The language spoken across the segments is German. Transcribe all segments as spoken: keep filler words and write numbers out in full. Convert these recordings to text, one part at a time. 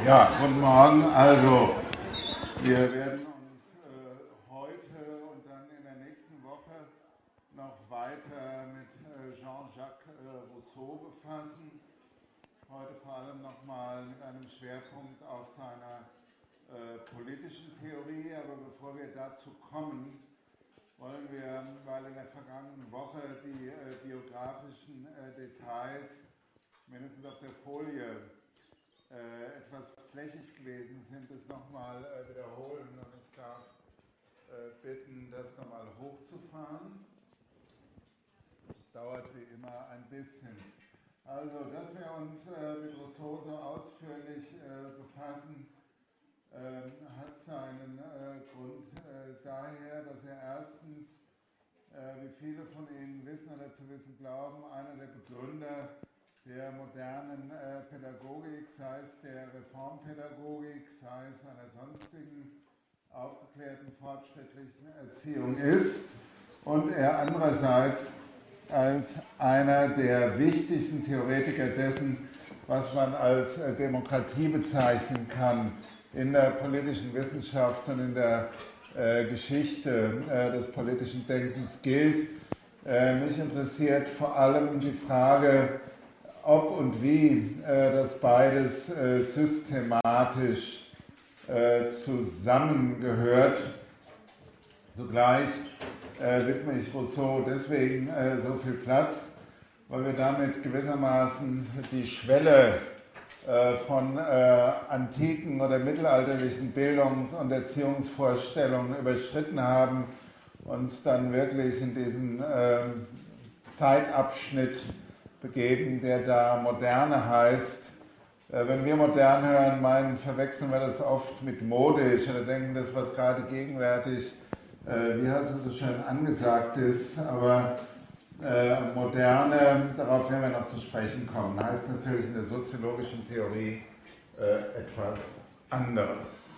Ja, guten Morgen. Also, wir werden uns äh, heute und dann in der nächsten Woche noch weiter mit äh, Jean-Jacques äh, Rousseau befassen. Heute vor allem nochmal mit einem Schwerpunkt auf seiner äh, politischen Theorie. Aber bevor wir dazu kommen, wollen wir, weil in der vergangenen Woche die äh, biografischen äh, Details mindestens auf der Folie äh, etwas flächig gewesen sind, es nochmal äh, wiederholen, und ich darf äh, bitten, das nochmal hochzufahren. Das dauert wie immer ein bisschen. Also, dass wir uns äh, mit Rousseau so ausführlich äh, befassen, äh, hat seinen äh, Grund äh, daher, dass er erstens, äh, wie viele von Ihnen wissen oder zu wissen glauben, einer der Begründer der modernen äh, Pädagogik, sei es der Reformpädagogik, sei es einer sonstigen aufgeklärten, fortschrittlichen Erziehung ist, und er andererseits als einer der wichtigsten Theoretiker dessen, was man als äh, Demokratie bezeichnen kann, in der politischen Wissenschaft und in der äh, Geschichte äh, des politischen Denkens gilt. Äh, mich interessiert vor allem die Frage, ob und wie äh, das beides äh, systematisch äh, zusammengehört. Zugleich äh, widme ich Rousseau deswegen äh, so viel Platz, weil wir damit gewissermaßen die Schwelle äh, von äh, antiken oder mittelalterlichen Bildungs- und Erziehungsvorstellungen überschritten haben, uns dann wirklich in diesen äh, Zeitabschnitt begeben, der da Moderne heißt. Wenn wir modern hören, meinen, verwechseln wir das oft mit modisch oder denken, das, was gerade gegenwärtig, wie heißt es so schön, angesagt ist. Aber äh, moderne, darauf werden wir noch zu sprechen kommen, heißt natürlich in der soziologischen Theorie äh, etwas anderes.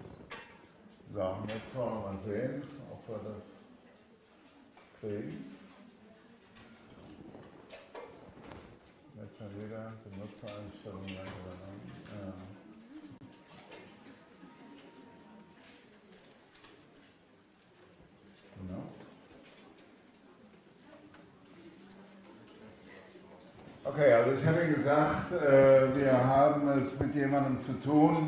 So, jetzt wollen wir mal sehen, ob wir das kriegen. Jetzt schon wieder Benutzereinstellungen übernommen. Ja. Genau. Okay, also ich habe gesagt, äh, wir haben es mit jemandem zu tun,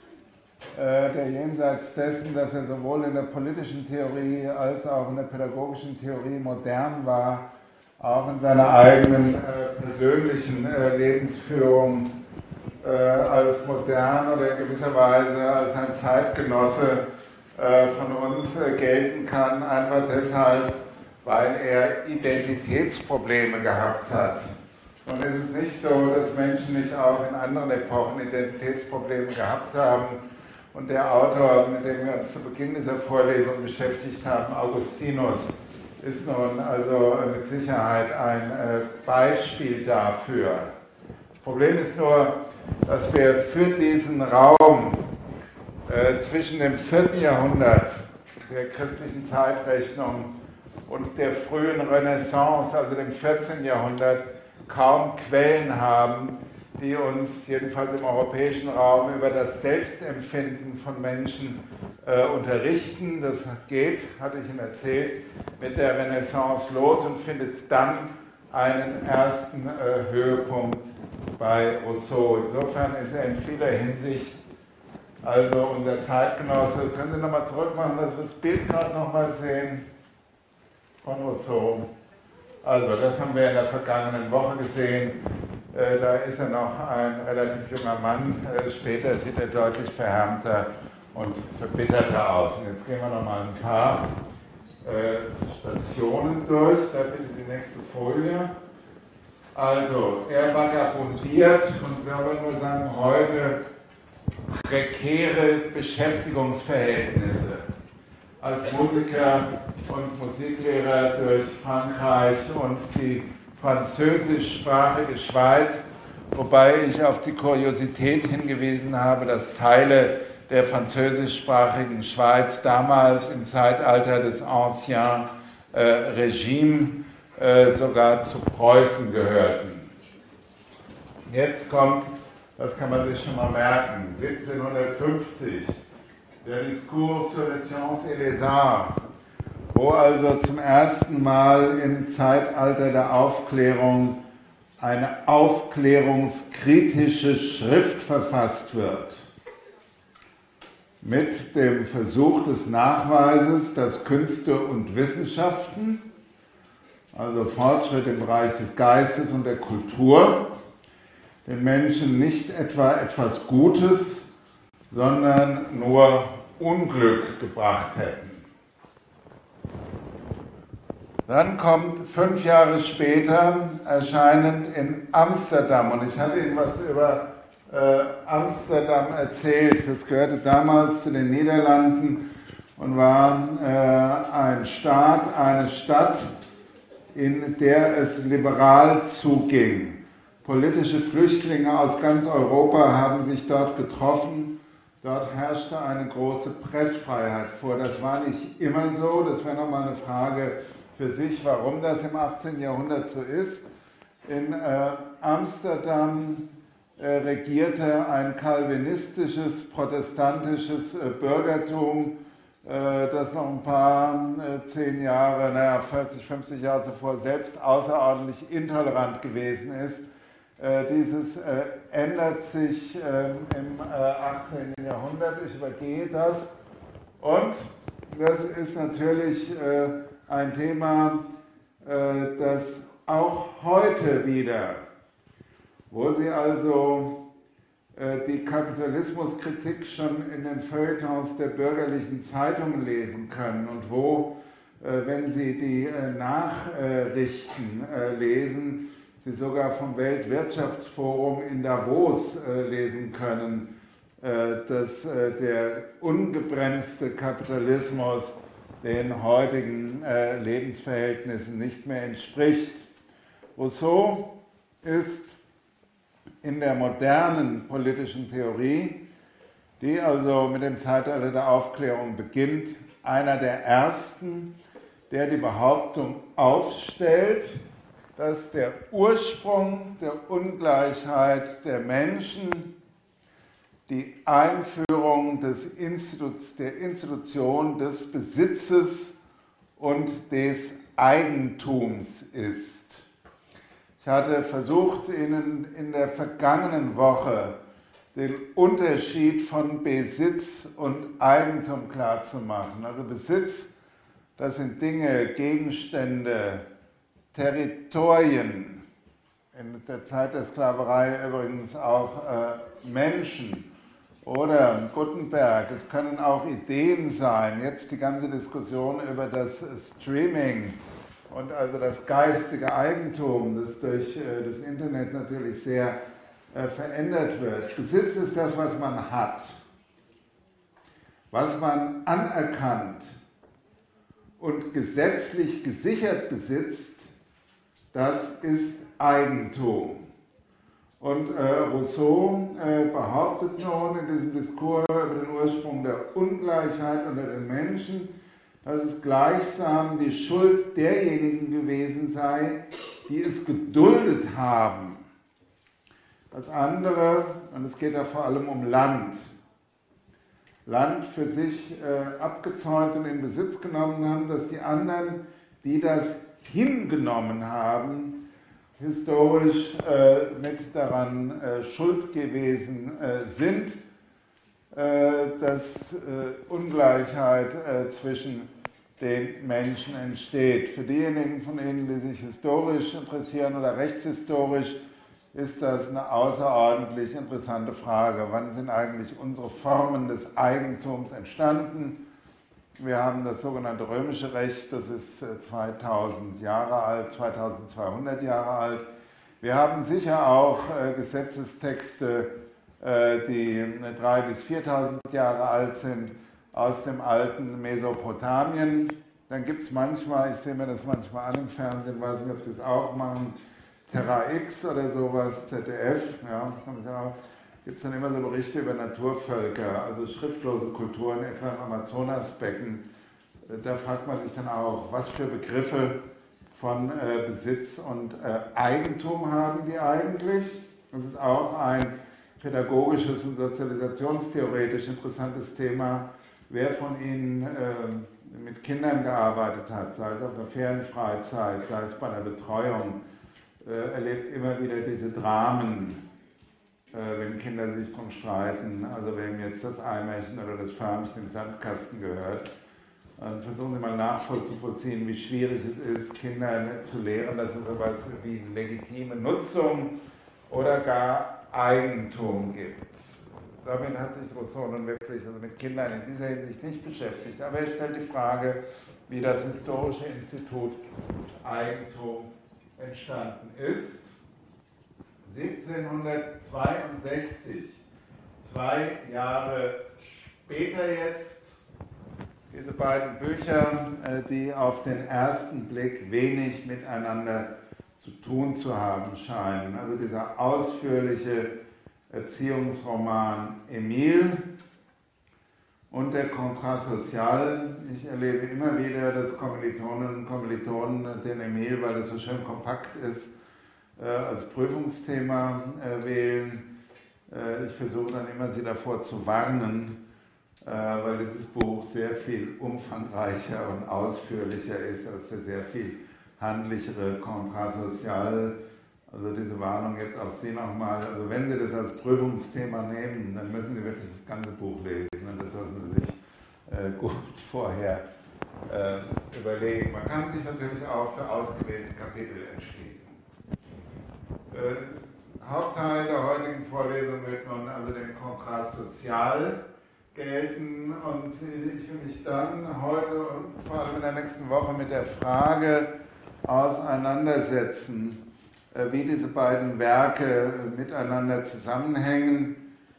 äh, der jenseits dessen, dass er sowohl in der politischen Theorie als auch in der pädagogischen Theorie modern war, auch in seiner eigenen äh, persönlichen äh, Lebensführung äh, als modern oder in gewisser Weise als ein Zeitgenosse äh, von uns äh, gelten kann, einfach deshalb, weil er Identitätsprobleme gehabt hat. Und es ist nicht so, dass Menschen nicht auch in anderen Epochen Identitätsprobleme gehabt haben. Und der Autor, mit dem wir uns zu Beginn dieser Vorlesung beschäftigt haben, Augustinus, ist nun also mit Sicherheit ein Beispiel dafür. Das Problem ist nur, dass wir für diesen Raum äh, zwischen dem vierten Jahrhundert der christlichen Zeitrechnung und der frühen Renaissance, also dem vierzehnten Jahrhundert, kaum Quellen haben, die uns jedenfalls im europäischen Raum über das Selbstempfinden von Menschen äh, unterrichten. Das geht, hatte ich Ihnen erzählt, mit der Renaissance los und findet dann einen ersten äh, Höhepunkt bei Rousseau. Insofern ist er in vieler Hinsicht also unser Zeitgenosse. Können Sie nochmal zurück machen, dass wir das Bild gerade nochmal sehen von Rousseau. Also, das haben wir in der vergangenen Woche gesehen. Äh, da ist er noch ein relativ junger Mann. Äh, später sieht er deutlich verhärmter und verbitterter aus. Und jetzt gehen wir noch mal ein paar äh, Stationen durch. Da bitte die nächste Folie. Also, er vagabundiert und soll man nur sagen, heute prekäre Beschäftigungsverhältnisse. Als Musiker und Musiklehrer durch Frankreich und die französischsprachige Schweiz, wobei ich auf die Kuriosität hingewiesen habe, dass Teile der französischsprachigen Schweiz damals im Zeitalter des Ancien äh, Regime äh, sogar zu Preußen gehörten. Jetzt kommt Das kann man sich schon mal merken. siebzehnhundertfünfzig, der Discours sur les sciences et les arts, wo also zum ersten Mal im Zeitalter der Aufklärung eine aufklärungskritische Schrift verfasst wird. Mit dem Versuch des Nachweises, dass Künste und Wissenschaften, also Fortschritt im Bereich des Geistes und der Kultur, den Menschen nicht etwa etwas Gutes, sondern nur Unglück gebracht hätten. Dann kommt fünf Jahre später erscheinend in Amsterdam, und ich hatte Ihnen was über äh, Amsterdam erzählt. Das gehörte damals zu den Niederlanden und war äh, ein Staat, eine Stadt, in der es liberal zuging. Politische Flüchtlinge aus ganz Europa haben sich dort getroffen. Dort herrschte eine große Pressfreiheit vor. Das war nicht immer so, das wäre nochmal eine Frage für sich, warum das im achtzehnten Jahrhundert so ist. In äh, Amsterdam äh, regierte ein kalvinistisches, protestantisches äh, Bürgertum, äh, das noch ein paar, äh, zehn Jahre, naja, vierzig, fünfzig Jahre zuvor selbst außerordentlich intolerant gewesen ist. Äh, dieses äh, ändert sich äh, im äh, achtzehnten Jahrhundert, ich übergehe das, und das ist natürlich äh, ein Thema, äh, das auch heute wieder, wo Sie also äh, die Kapitalismuskritik schon in den Feuilletons der bürgerlichen Zeitungen lesen können und wo, äh, wenn Sie die äh, Nachrichten äh, lesen, Sie sogar vom Weltwirtschaftsforum in Davos äh, lesen können, äh, dass äh, der ungebremste Kapitalismus den heutigen äh, Lebensverhältnissen nicht mehr entspricht. Rousseau ist in der modernen politischen Theorie, die also mit dem Zeitalter der Aufklärung beginnt, einer der ersten, der die Behauptung aufstellt, dass der Ursprung der Ungleichheit der Menschen die Einführung des Institu- der Institution des Besitzes und des Eigentums ist. Ich hatte versucht, Ihnen in der vergangenen Woche den Unterschied von Besitz und Eigentum klarzumachen. Also Besitz, das sind Dinge, Gegenstände, Territorien, in der Zeit der Sklaverei übrigens auch äh, Menschen oder Gutenberg. Es können auch Ideen sein. Jetzt die ganze Diskussion über das Streaming und also das geistige Eigentum, das durch äh, das Internet natürlich sehr äh, verändert wird. Besitz ist das, was man hat, was man anerkannt und gesetzlich gesichert besitzt. Das ist Eigentum. Und äh, Rousseau äh, behauptet nun in diesem Diskurs über den Ursprung der Ungleichheit unter den Menschen, dass es gleichsam die Schuld derjenigen gewesen sei, die es geduldet haben. Das andere, und es geht da vor allem um Land, Land für sich äh, abgezäunt und in Besitz genommen haben, dass die anderen, die das hingenommen haben, historisch äh, mit daran äh, schuld gewesen äh, sind, äh, dass äh, Ungleichheit äh, zwischen den Menschen entsteht. Für diejenigen von Ihnen, die sich historisch interessieren oder rechtshistorisch, ist das eine außerordentlich interessante Frage. Wann sind eigentlich unsere Formen des Eigentums entstanden? Wir haben das sogenannte römische Recht, das ist zweitausend Jahre alt, zweitausendzweihundert Jahre alt. Wir haben sicher auch äh, Gesetzestexte, äh, die dreitausend bis viertausend Jahre alt sind, aus dem alten Mesopotamien. Dann gibt es manchmal, ich sehe mir das manchmal an im Fernsehen, weiß nicht, ob Sie es auch machen, Terra X oder sowas, Z D F, ja, gibt es dann immer so Berichte über Naturvölker, also schriftlose Kulturen, etwa im Amazonasbecken. Da fragt man sich dann auch, was für Begriffe von äh, Besitz und äh, Eigentum haben die eigentlich? Das ist auch ein pädagogisches und sozialisationstheoretisch interessantes Thema. Wer von Ihnen äh, mit Kindern gearbeitet hat, sei es auf der Ferienfreizeit, sei es bei einer Betreuung, äh, erlebt immer wieder diese Dramen, äh, wenn Kinder sich darum streiten, also wem jetzt das Eimerchen oder das Förmchen im Sandkasten gehört. Und versuchen Sie mal nachvollziehen, wie schwierig es ist, Kindern zu lehren, dass es sowas wie legitime Nutzung oder gar Eigentum gibt. Damit hat sich Rousseau nun wirklich also mit Kindern in dieser Hinsicht nicht beschäftigt. Aber er stellt die Frage, wie das historische Institut Eigentums entstanden ist. siebzehnhundertzweiundsechzig, zwei Jahre später jetzt, diese beiden Bücher, die auf den ersten Blick wenig miteinander zu tun zu haben scheinen. Also dieser ausführliche Erziehungsroman Emile und der Contrat social. Ich erlebe immer wieder, dass Kommilitoninnen und Kommilitonen den Emile, weil es so schön kompakt ist, als Prüfungsthema wählen. Ich versuche dann immer, sie davor zu warnen, weil dieses Buch sehr viel umfangreicher und ausführlicher ist als der sehr viel handlichere Contrat social. Also diese Warnung jetzt auf Sie nochmal. Also wenn Sie das als Prüfungsthema nehmen, dann müssen Sie wirklich das ganze Buch lesen und das sollten Sie sich äh, gut vorher äh, überlegen. Man kann sich natürlich auch für ausgewählte Kapitel entschließen. Äh, Hauptteil der heutigen Vorlesung wird nun also dem Contrat social gelten und ich will mich dann heute und vor allem in der nächsten Woche mit der Frage auseinandersetzen, wie diese beiden Werke miteinander zusammenhängen.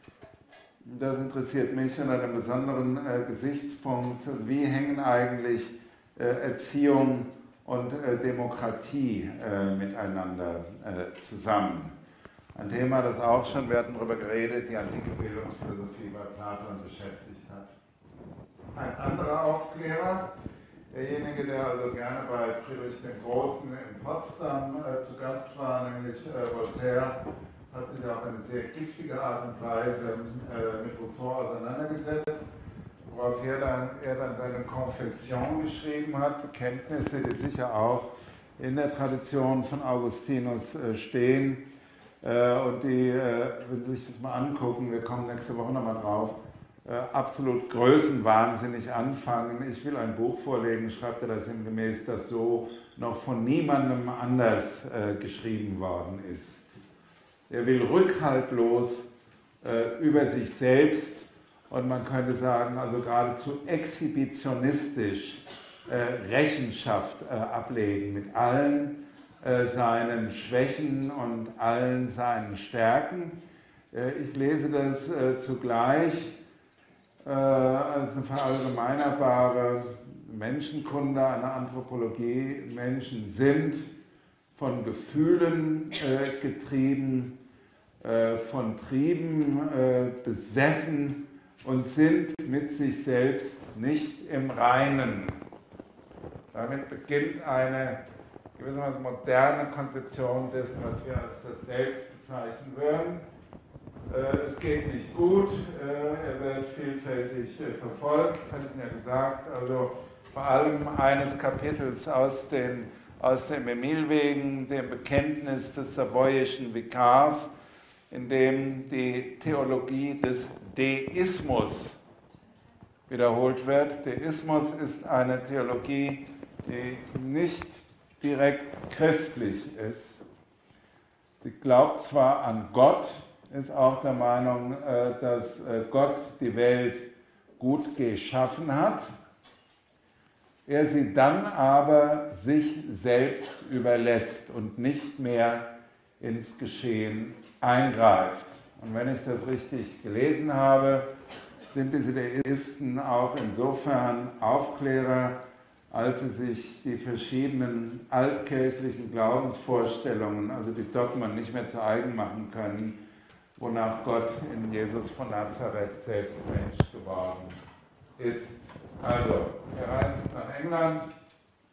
Das interessiert mich unter einem besonderen äh, Gesichtspunkt. Wie hängen eigentlich äh, Erziehung und äh, Demokratie äh, miteinander äh, zusammen? Ein Thema, das auch schon, wir hatten darüber geredet, die antike Bildungsphilosophie bei Platon beschäftigt hat. Ein anderer Aufklärer, derjenige, der also gerne bei Friedrich dem Großen in Potsdam äh, zu Gast war, nämlich äh, Voltaire, hat sich auf eine sehr giftige Art und Weise äh, mit Rousseau auseinandergesetzt, worauf er dann, er dann seine Confession geschrieben hat, Kenntnisse, die sicher auch in der Tradition von Augustinus äh, stehen äh, und die, äh, wenn Sie sich das mal angucken, wir kommen nächste Woche nochmal drauf, Äh, absolut größenwahnsinnig anfangen. Ich will ein Buch vorlegen, schreibt er das sinngemäß, das so noch von niemandem anders äh, geschrieben worden ist. Er will rückhaltlos äh, über sich selbst und man könnte sagen, also geradezu exhibitionistisch äh, Rechenschaft äh, ablegen mit allen äh, seinen Schwächen und allen seinen Stärken. Äh, ich lese das äh, zugleich als eine verallgemeinerbare Menschenkunde, eine Anthropologie. Menschen sind von Gefühlen äh, getrieben, äh, von Trieben äh, besessen und sind mit sich selbst nicht im Reinen. Damit beginnt eine gewissermaßen moderne Konzeption dessen, was wir als das Selbst bezeichnen würden. Es geht nicht gut, er wird vielfältig verfolgt, hatte ich ja gesagt, also vor allem eines Kapitels aus, den, aus dem Emile wegen, dem Bekenntnis des savoyischen Vikars, in dem die Theologie des Deismus wiederholt wird. Deismus ist eine Theologie, die nicht direkt christlich ist. Sie glaubt zwar an Gott, ist auch der Meinung, dass Gott die Welt gut geschaffen hat, er sie dann aber sich selbst überlässt und nicht mehr ins Geschehen eingreift. Und wenn ich das richtig gelesen habe, sind diese Deisten auch insofern Aufklärer, als sie sich die verschiedenen altkirchlichen Glaubensvorstellungen, also die Dogmen, nicht mehr zu eigen machen können, wonach Gott in Jesus von Nazareth selbst Mensch geworden ist. Also, er reist nach England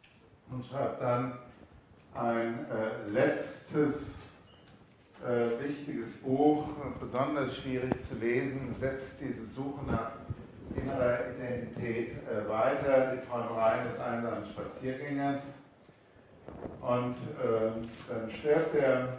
und schreibt dann ein äh, letztes, äh, wichtiges Buch, besonders schwierig zu lesen, setzt diese Suche nach innerer Identität äh, weiter, die Träumereien des einsamen Spaziergängers. Und äh, dann stirbt er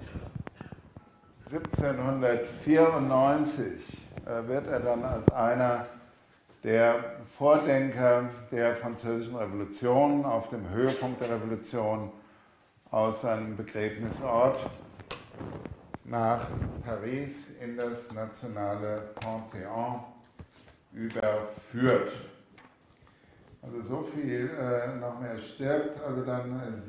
siebzehnhundertvierundneunzig, äh, wird er dann als einer der Vordenker der Französischen Revolution auf dem Höhepunkt der Revolution aus seinem Begräbnisort nach Paris in das nationale Panthéon überführt. Also so viel äh, noch mehr stirbt, also dann äh,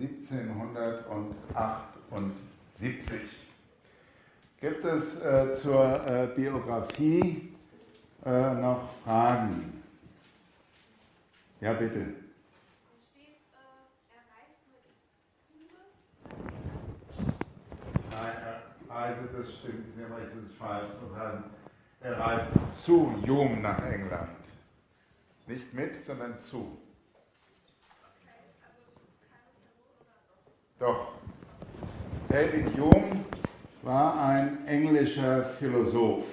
siebzehnhundertachtundsiebzig. Gibt es äh, zur äh, Biografie äh, noch Fragen? Ja, bitte. Es steht, äh, er reist mit Hume. Nein, er reist, das stimmt, Sie haben recht, das ist falsch. Das heißt, er reist zu Hume nach England. Nicht mit, sondern zu. Okay, also das ist keine Person oder Doch. David Hume war ein englischer Philosoph.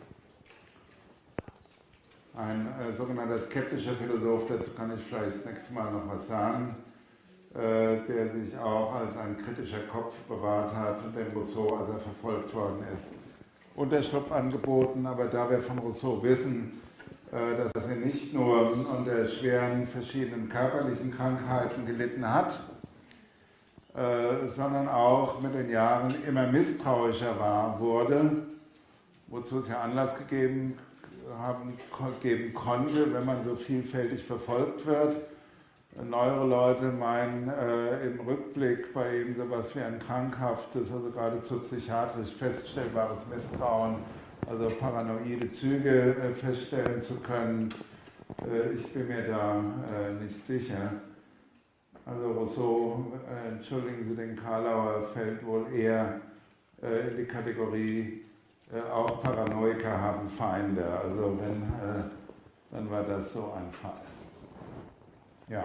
Ein äh, sogenannter skeptischer Philosoph, dazu kann ich vielleicht das nächste Mal noch was sagen, äh, der sich auch als ein kritischer Kopf bewahrt hat und dem Rousseau, als er verfolgt worden ist, Unterschlupf angeboten. Aber da wir von Rousseau wissen, äh, dass er nicht nur unter schweren verschiedenen körperlichen Krankheiten gelitten hat, äh, sondern auch mit den Jahren immer misstrauischer war, wurde, wozu es ja Anlass gegeben haben, geben konnte, wenn man so vielfältig verfolgt wird. Neuere Leute meinen äh, im Rückblick bei ihm sowas wie ein krankhaftes, also geradezu psychiatrisch feststellbares Misstrauen, also paranoide Züge äh, feststellen zu können. Äh, ich bin mir da äh, nicht sicher. Also Rousseau, äh, entschuldigen Sie den Karlauer, fällt wohl eher äh, in die Kategorie, äh, auch Paranoiker haben Feinde. Also wenn, äh, dann war das so ein Fall. Ja.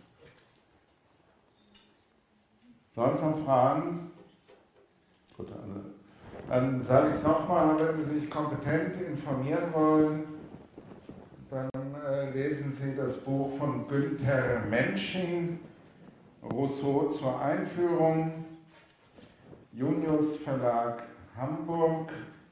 Sonst noch Fragen? Gut, also, dann sage ich nochmal, wenn Sie sich kompetent informieren wollen, dann äh, lesen Sie das Buch von Günther Mensching, Rousseau zur Einführung, Junius Verlag Hamburg,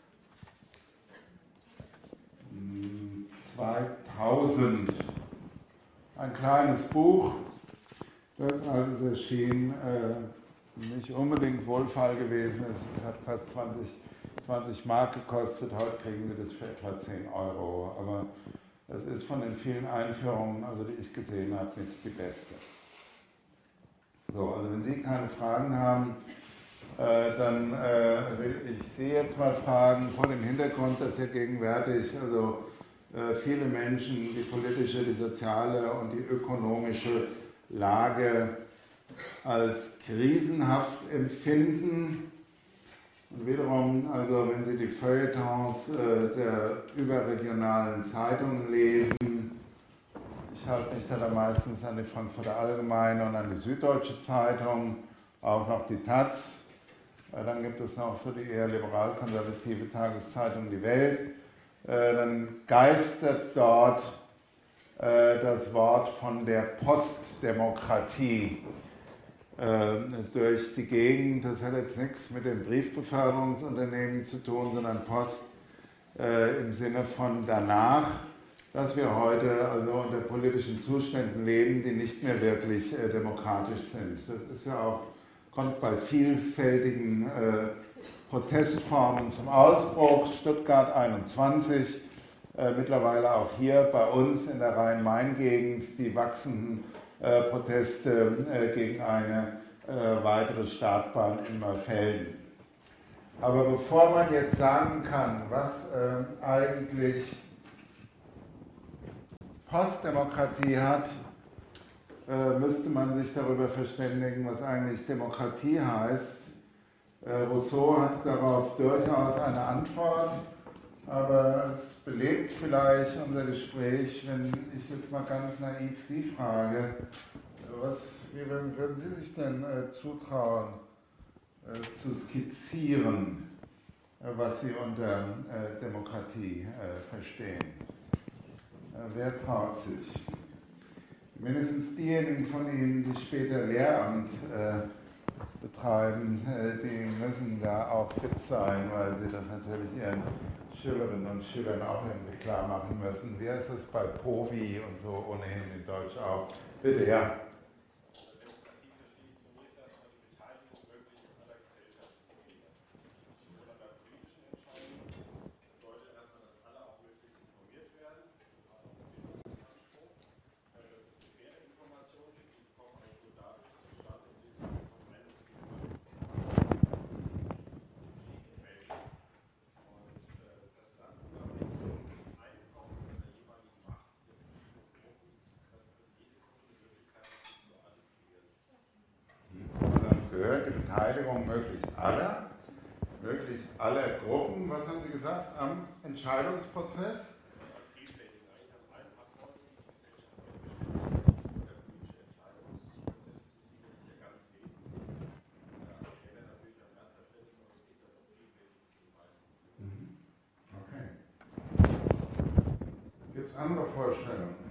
zweitausend. Ein kleines Buch, das als erschien äh, nicht unbedingt wohlfeil gewesen ist. Es hat fast zwanzig, zwanzig Mark gekostet, heute kriegen Sie das für etwa zehn Euro. Aber das ist von den vielen Einführungen, also die ich gesehen habe, mit die beste. So, also wenn Sie keine Fragen haben, äh, dann äh, will ich Sie jetzt mal fragen, vor dem Hintergrund, dass ja gegenwärtig also äh, viele Menschen die politische, die soziale und die ökonomische Lage als krisenhaft empfinden. Und wiederum, also wenn Sie die Feuilletons äh, der überregionalen Zeitungen lesen, ich halte mich da meistens an die Frankfurter Allgemeine und an die Süddeutsche Zeitung, auch noch die Taz. Dann gibt es noch so die eher liberal-konservative Tageszeitung Die Welt. Dann geistert dort das Wort von der Postdemokratie durch die Gegend. Das hat jetzt nichts mit dem Briefbeförderungsunternehmen zu tun, sondern Post im Sinne von danach, dass wir heute also unter politischen Zuständen leben, die nicht mehr wirklich äh, demokratisch sind. Das ist ja auch, kommt bei vielfältigen äh, Protestformen zum Ausbruch. Stuttgart einundzwanzig, äh, mittlerweile auch hier bei uns in der Rhein-Main-Gegend die wachsenden äh, Proteste äh, gegen eine äh, weitere Startbahn in Mörfelden. Aber bevor man jetzt sagen kann, was äh, eigentlich Postdemokratie hat, äh, müsste man sich darüber verständigen, was eigentlich Demokratie heißt. Äh, Rousseau hat darauf durchaus eine Antwort, aber es belebt vielleicht unser Gespräch, wenn ich jetzt mal ganz naiv Sie frage, was, wie würden, würden Sie sich denn äh, zutrauen, äh, zu skizzieren, was Sie unter Demokratie verstehen. Wer traut sich? Mindestens diejenigen von Ihnen, die später Lehramt betreiben, die müssen da auch fit sein, weil sie das natürlich ihren Schülerinnen und Schülern auch irgendwie klar machen müssen. Wie ist es bei Povi und so ohnehin in Deutsch auch? Bitte, ja. Gehört die Beteiligung möglichst aller, möglichst aller Gruppen, was haben Sie gesagt, am Entscheidungsprozess? Okay. Gibt es andere Vorstellungen?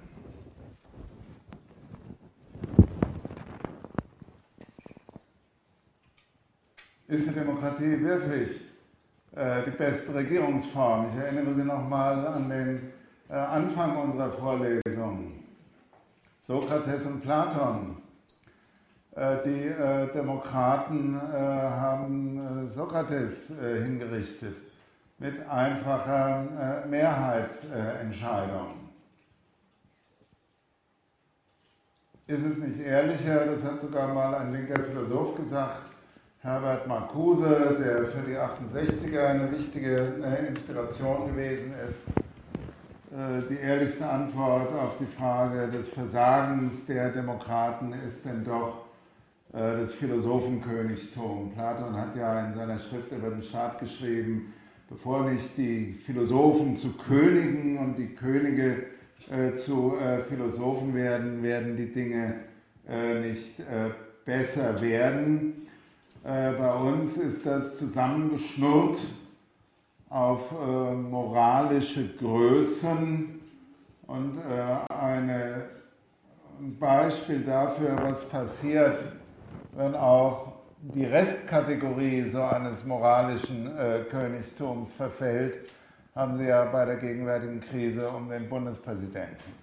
Ist die Demokratie wirklich äh, die beste Regierungsform? Ich erinnere Sie nochmal an den äh, Anfang unserer Vorlesung. Sokrates und Platon. Äh, die äh, Demokraten äh, haben äh, Sokrates äh, hingerichtet mit einfacher äh, Mehrheitsentscheidung. Ist es nicht ehrlicher, das hat sogar mal ein linker Philosoph gesagt, Herbert Marcuse, der für die achtundsechziger eine wichtige äh, Inspiration gewesen ist, äh, die ehrlichste Antwort auf die Frage des Versagens der Demokraten ist denn doch äh, das Philosophenkönigtum. Platon hat ja in seiner Schrift über den Staat geschrieben, bevor nicht die Philosophen zu Königen und die Könige äh, zu äh, Philosophen werden, werden die Dinge äh, nicht äh, besser werden. Äh, bei uns ist das zusammengeschnurrt auf äh, moralische Größen und äh, eine, ein Beispiel dafür, was passiert, wenn auch die Restkategorie so eines moralischen äh, Königtums verfällt, haben Sie ja bei der gegenwärtigen Krise um den Bundespräsidenten.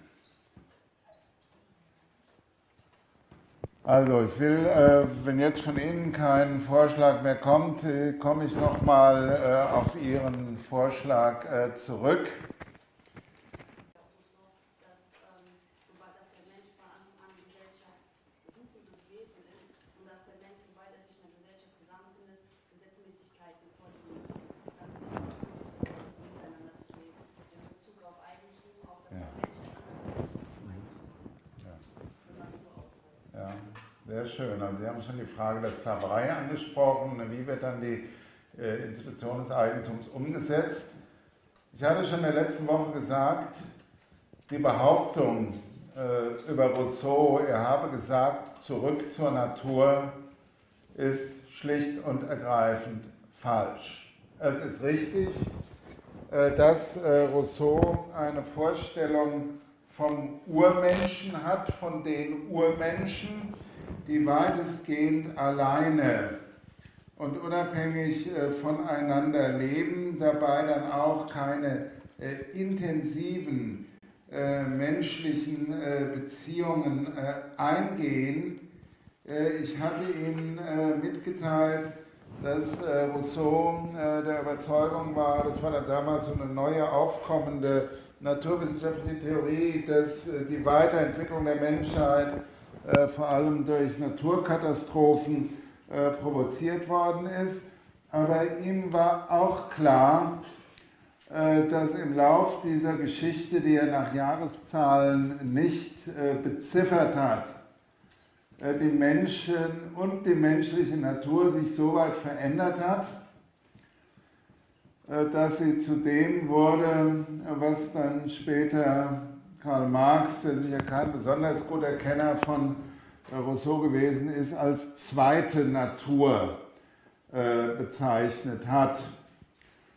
Also ich will, äh, wenn jetzt von Ihnen kein Vorschlag mehr kommt, äh, komme ich nochmal äh, auf Ihren Vorschlag äh, zurück. Sehr schön. Also Sie haben schon die Frage der Sklaverei angesprochen. Wie wird dann die äh, Institution des Eigentums umgesetzt? Ich hatte schon in der letzten Woche gesagt, die Behauptung äh, über Rousseau, er habe gesagt, zurück zur Natur, ist schlicht und ergreifend falsch. Es ist richtig, äh, dass äh, Rousseau eine Vorstellung vom Urmenschen hat, von den Urmenschen, die weitestgehend alleine und unabhängig äh, voneinander leben, dabei dann auch keine äh, intensiven äh, menschlichen äh, Beziehungen äh, eingehen. Äh, ich hatte Ihnen äh, mitgeteilt, dass äh, Rousseau äh, der Überzeugung war, das war dann damals so eine neue aufkommende naturwissenschaftliche Theorie, dass äh, die Weiterentwicklung der Menschheit äh, vor allem durch Naturkatastrophen äh, provoziert worden ist. Aber ihm war auch klar, äh, dass im Lauf dieser Geschichte, die er nach Jahreszahlen nicht äh, beziffert hat, äh, die Menschen und die menschliche Natur sich so weit verändert hat, äh, dass sie zu dem wurde, was dann später Karl Marx, der sicher kein besonders guter Kenner von Rousseau gewesen ist, als zweite Natur äh, bezeichnet hat.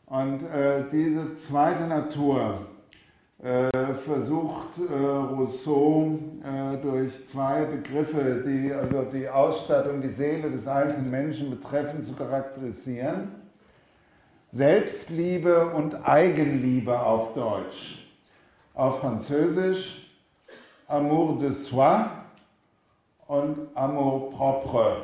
Und äh, diese zweite Natur äh, versucht äh, Rousseau äh, durch zwei Begriffe, die also die Ausstattung, die Seele des einzelnen Menschen betreffen, zu charakterisieren. Selbstliebe und Eigenliebe auf Deutsch. Auf Französisch Amour de soi und Amour propre.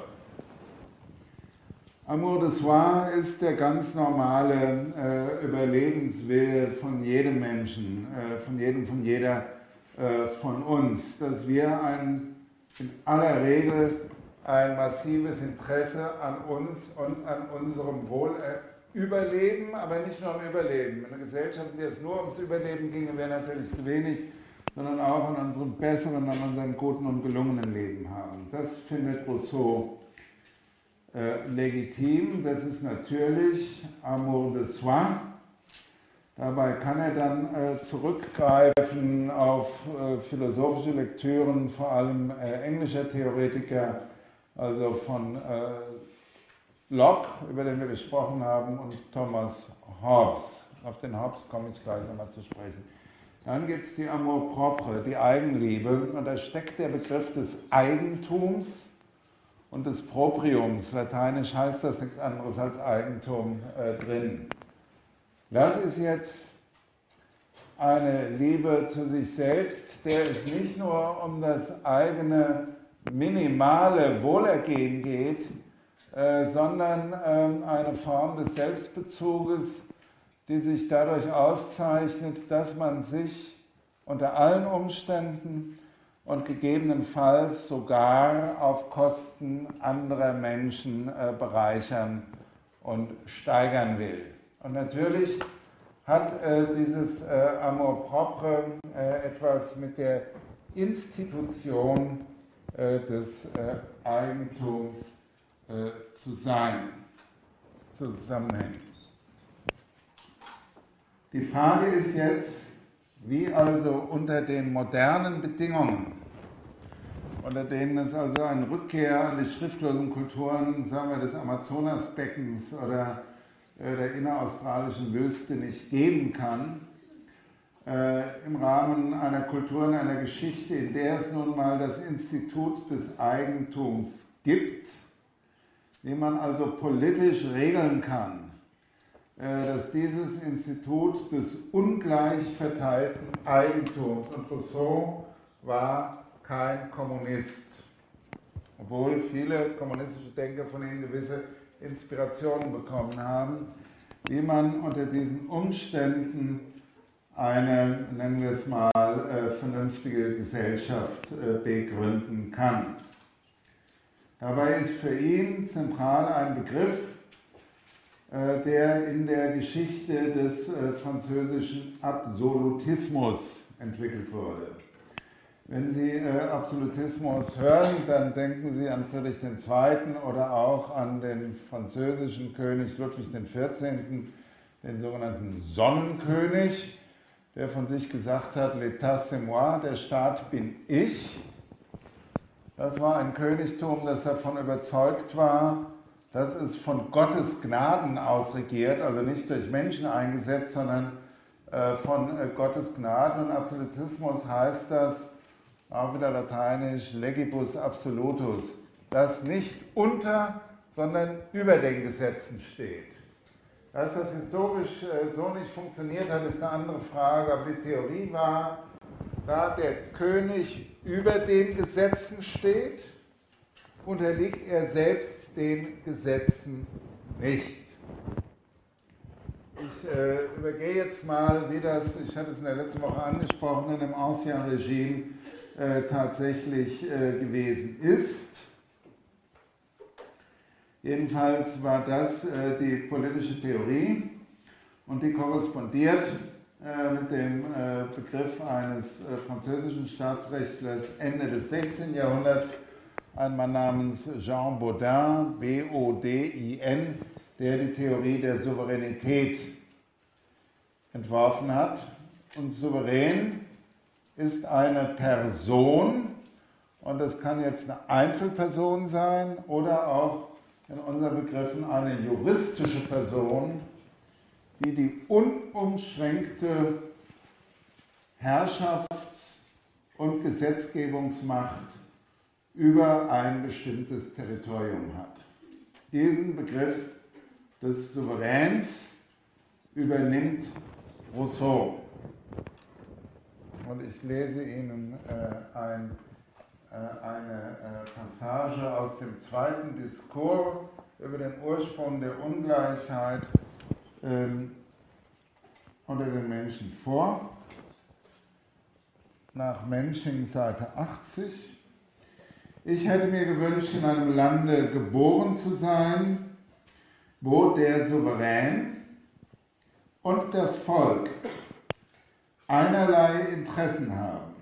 Amour de soi ist der ganz normale äh, Überlebenswille von jedem Menschen, äh, von jedem, von jeder äh, von uns, dass wir ein, in aller Regel ein massives Interesse an uns und an unserem Wohlüberleben, aber nicht nur am Überleben. In einer Gesellschaft, in der es nur ums Überleben ginge, wäre natürlich zu wenig, sondern auch an unserem besseren, an unserem guten und gelungenen Leben haben. Das findet Rousseau Äh, legitim, das ist natürlich Amour de soi. Dabei kann er dann äh, zurückgreifen auf äh, philosophische Lektüren, vor allem äh, englischer Theoretiker, also von äh, Locke, über den wir gesprochen haben, und Thomas Hobbes. Auf den Hobbes komme ich gleich nochmal zu sprechen. Dann gibt es die Amour propre, die Eigenliebe, und da steckt der Begriff des Eigentums und des Propriums, lateinisch heißt das nichts anderes als Eigentum, äh, drin. Das ist jetzt eine Liebe zu sich selbst, der es nicht nur um das eigene minimale Wohlergehen geht, äh, sondern äh, eine Form des Selbstbezuges, die sich dadurch auszeichnet, dass man sich unter allen Umständen und gegebenenfalls sogar auf Kosten anderer Menschen äh, bereichern und steigern will. Und natürlich hat äh, dieses äh, Amour propre äh, etwas mit der Institution äh, des äh, Eigentums äh, zu sein, zusammenhängen. Die Frage ist jetzt, wie also unter den modernen Bedingungen, unter denen es also eine Rückkehr an die schriftlosen Kulturen, sagen wir, des Amazonasbeckens oder äh, der inneraustralischen Wüste nicht geben kann, äh, im Rahmen einer Kultur und einer Geschichte, in der es nun mal das Institut des Eigentums gibt, wie man also politisch regeln kann, dass dieses Institut des ungleich verteilten Eigentums, und Rousseau war kein Kommunist, obwohl viele kommunistische Denker von ihm gewisse Inspirationen bekommen haben, wie man unter diesen Umständen eine, nennen wir es mal, vernünftige Gesellschaft begründen kann. Dabei ist für ihn zentral ein Begriff, der in der Geschichte des äh, französischen Absolutismus entwickelt wurde. Wenn Sie äh, Absolutismus hören, dann denken Sie an Friedrich der Zweite. Oder auch an den französischen König Ludwig der Vierzehnte, den sogenannten Sonnenkönig, der von sich gesagt hat, l'État c'est moi, der Staat bin ich. Das war ein Königtum, das davon überzeugt war, dass es von Gottes Gnaden aus regiert, also nicht durch Menschen eingesetzt, sondern äh, von äh, Gottes Gnaden. Und Absolutismus heißt das, auch wieder lateinisch, legibus absolutus, das nicht unter, sondern über den Gesetzen steht. Dass das historisch äh, so nicht funktioniert hat, ist eine andere Frage, aber die Theorie war, da der König über den Gesetzen steht, unterliegt er selbst den Gesetzen nicht. Ich äh, übergehe jetzt mal, wie das, ich hatte es in der letzten Woche angesprochen, in dem Ancien Regime äh, tatsächlich äh, gewesen ist. Jedenfalls war das äh, die politische Theorie, und die korrespondiert äh, mit dem äh, Begriff eines äh, französischen Staatsrechtlers Ende des sechzehnten Jahrhunderts, ein Mann namens Jean Bodin, B O D I N, der die Theorie der Souveränität entworfen hat. Und souverän ist eine Person, und das kann jetzt eine Einzelperson sein oder auch in unseren Begriffen eine juristische Person, die die unumschränkte Herrschafts- und Gesetzgebungsmacht über ein bestimmtes Territorium hat. Diesen Begriff des Souveräns übernimmt Rousseau. Und ich lese Ihnen äh, ein, äh, eine äh, Passage aus dem zweiten Diskurs über den Ursprung der Ungleichheit ähm, unter den Menschen vor. Nach Mensching, Seite achtzig. Ich hätte mir gewünscht, in einem Lande geboren zu sein, wo der Souverän und das Volk einerlei Interessen haben,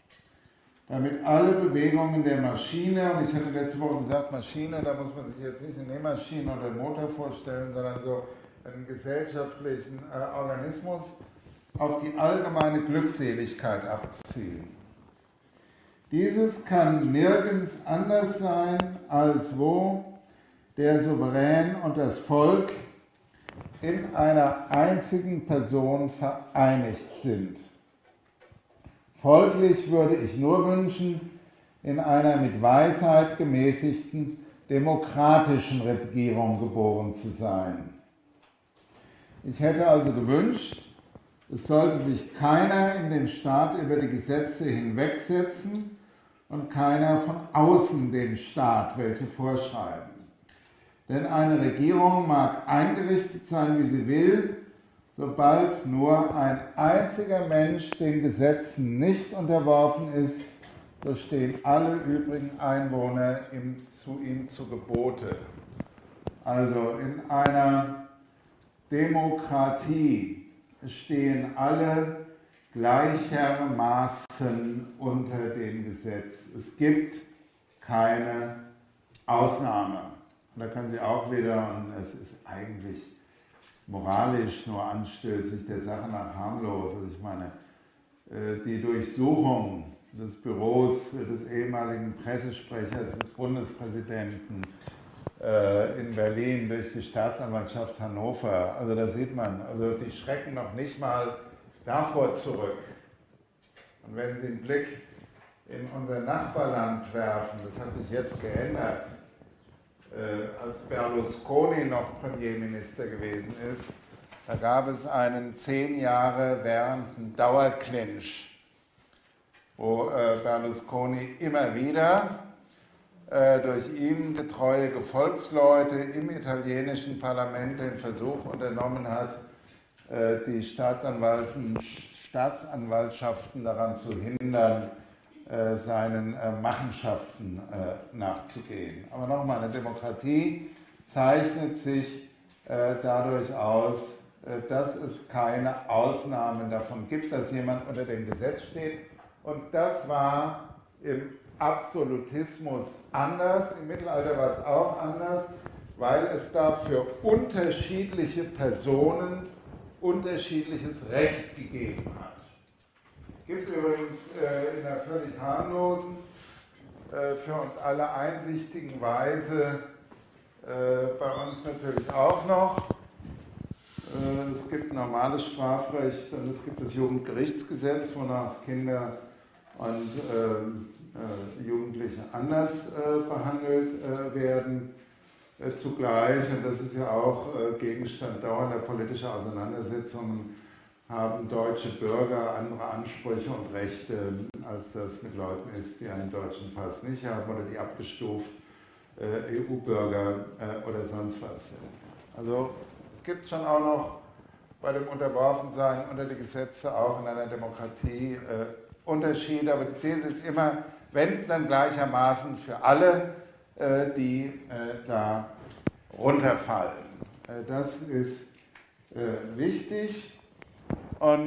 damit alle Bewegungen der Maschine, und ich hatte letzte Woche gesagt, Maschine, da muss man sich jetzt nicht eine Nähmaschine oder einen Motor vorstellen, sondern so einen gesellschaftlichen äh, Organismus, auf die allgemeine Glückseligkeit abzielen. Dieses kann nirgends anders sein, als wo der Souverän und das Volk in einer einzigen Person vereinigt sind. Folglich würde ich nur wünschen, in einer mit Weisheit gemäßigten, demokratischen Regierung geboren zu sein. Ich hätte also gewünscht, es sollte sich keiner in dem Staat über die Gesetze hinwegsetzen und keiner von außen dem Staat welche vorschreiben. Denn eine Regierung mag eingerichtet sein, wie sie will, sobald nur ein einziger Mensch den Gesetzen nicht unterworfen ist, so stehen alle übrigen Einwohner ihm, zu ihm zu Gebote. Also in einer Demokratie stehen alle gleichermaßen unter dem Gesetz. Es gibt keine Ausnahme. Und da können Sie auch wieder, und es ist eigentlich moralisch nur anstößig, der Sache nach harmlos. Also ich meine, die Durchsuchung des Büros des ehemaligen Pressesprechers des Bundespräsidenten in Berlin durch die Staatsanwaltschaft Hannover, also da sieht man, also die schrecken noch nicht mal davor zurück. Und wenn Sie einen Blick in unser Nachbarland werfen, das hat sich jetzt geändert, als Berlusconi noch Premierminister gewesen ist, da gab es einen zehn Jahre währenden Dauerclinch, wo Berlusconi immer wieder durch ihm getreue Gefolgsleute im italienischen Parlament den Versuch unternommen hat, die Staatsanwalten, Staatsanwaltschaften daran zu hindern, seinen Machenschaften nachzugehen. Aber nochmal, eine Demokratie zeichnet sich dadurch aus, dass es keine Ausnahmen davon gibt, dass jemand unter dem Gesetz steht. Und das war im Absolutismus anders, im Mittelalter war es auch anders, weil es da für unterschiedliche Personen unterschiedliches Recht gegeben hat. Gibt es übrigens äh, in einer völlig harmlosen, äh, für uns alle einsichtigen Weise äh, bei uns natürlich auch noch. Äh, es gibt normales Strafrecht und es gibt das Jugendgerichtsgesetz, wonach Kinder und äh, äh, Jugendliche anders äh, behandelt äh, werden. Äh, zugleich, und das ist ja auch äh, Gegenstand dauernder politischer Auseinandersetzungen, haben deutsche Bürger andere Ansprüche und Rechte, als das mit Leuten ist, die einen deutschen Pass nicht haben oder die abgestuft äh, E U-Bürger äh, oder sonst was sind. Also es gibt schon auch noch bei dem Unterworfensein unter die Gesetze auch in einer Demokratie äh, Unterschiede, aber die These ist immer, wenn dann gleichermaßen für alle, äh, die äh, da runterfallen. Äh, das ist äh, wichtig. Und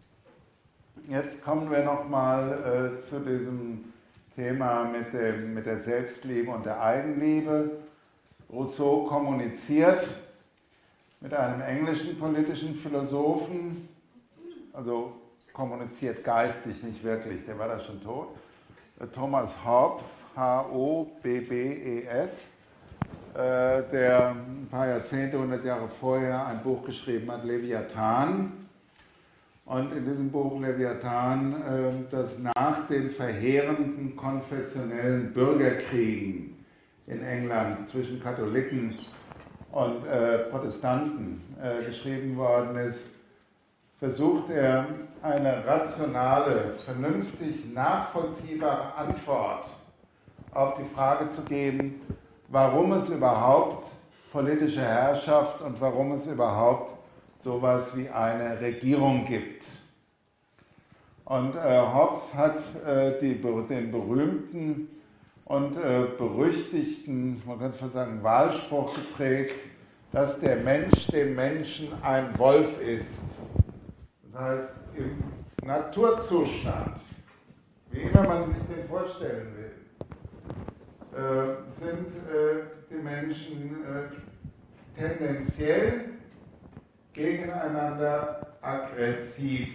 jetzt kommen wir nochmal äh, zu diesem Thema mit, dem, mit der Selbstliebe und der Eigenliebe. Rousseau kommuniziert mit einem englischen politischen Philosophen, also kommuniziert geistig, nicht wirklich, der war da schon tot, Thomas Hobbes, H O B B E S. äh, der ein paar Jahrzehnte, hundert Jahre vorher ein Buch geschrieben hat, Leviathan. Und in diesem Buch Leviathan, äh, das nach den verheerenden konfessionellen Bürgerkriegen in England zwischen Katholiken und äh, Protestanten äh, geschrieben worden ist, versucht er eine rationale, vernünftig nachvollziehbare Antwort auf die Frage zu geben, warum es überhaupt politische Herrschaft und warum es überhaupt sowas wie eine Regierung gibt. Und äh, Hobbes hat äh, die, den berühmten und äh, berüchtigten, man kann fast sagen, Wahlspruch geprägt, dass der Mensch dem Menschen ein Wolf ist. Das heißt, im Naturzustand, wie immer man sich den vorstellen will, äh, sind äh, die Menschen äh, tendenziell gegeneinander aggressiv.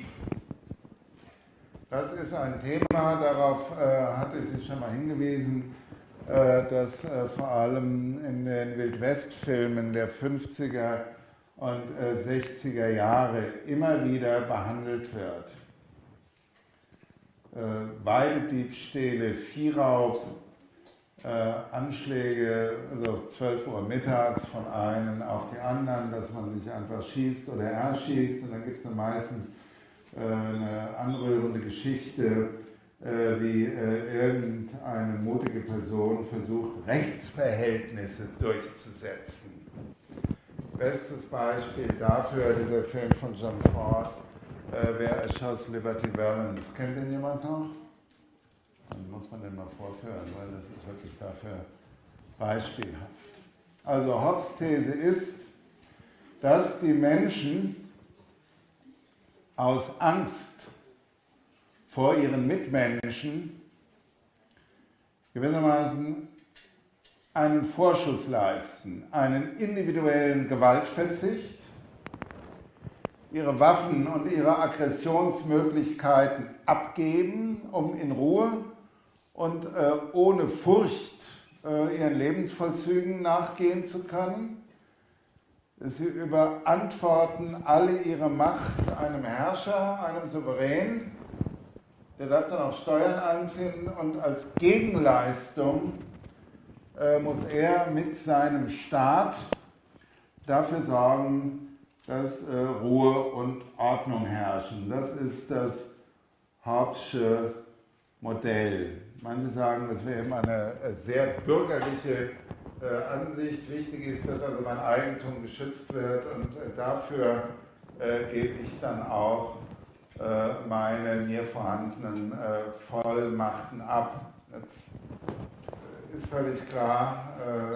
Das ist ein Thema, darauf äh, hatte ich schon mal hingewiesen, äh, dass äh, vor allem in den Wildwest-Filmen der fünfziger und äh, sechziger Jahre immer wieder behandelt wird. Äh, Weidediebstähle, Viehraub, äh, Anschläge, also zwölf Uhr mittags von einem auf die anderen, dass man sich einfach schießt oder erschießt, und dann gibt es dann meistens äh, eine anrührende Geschichte, äh, wie äh, irgendeine mutige Person versucht, Rechtsverhältnisse durchzusetzen. Bestes Beispiel dafür, dieser Film von John Ford, äh, Wer erschoss Liberty Valance. Kennt den jemand noch? Dann muss man den mal vorführen, weil das ist wirklich dafür beispielhaft. Also Hobbes' These ist, dass die Menschen aus Angst vor ihren Mitmenschen gewissermaßen einen Vorschuss leisten, einen individuellen Gewaltverzicht, ihre Waffen und ihre Aggressionsmöglichkeiten abgeben, um in Ruhe und äh, ohne Furcht äh, ihren Lebensvollzügen nachgehen zu können. Sie überantworten alle ihre Macht einem Herrscher, einem Souverän, der darf dann auch Steuern anziehen, und als Gegenleistung äh, muss er mit seinem Staat dafür sorgen, dass äh, Ruhe und Ordnung herrschen. Das ist das Hobbesche Modell. Manche sagen, das wäre eben eine sehr bürgerliche äh, Ansicht. Wichtig ist, dass also mein Eigentum geschützt wird, und äh, dafür äh, gebe ich dann auch äh, meine mir vorhandenen äh, Vollmachten ab. Jetzt äh, ist völlig klar, äh,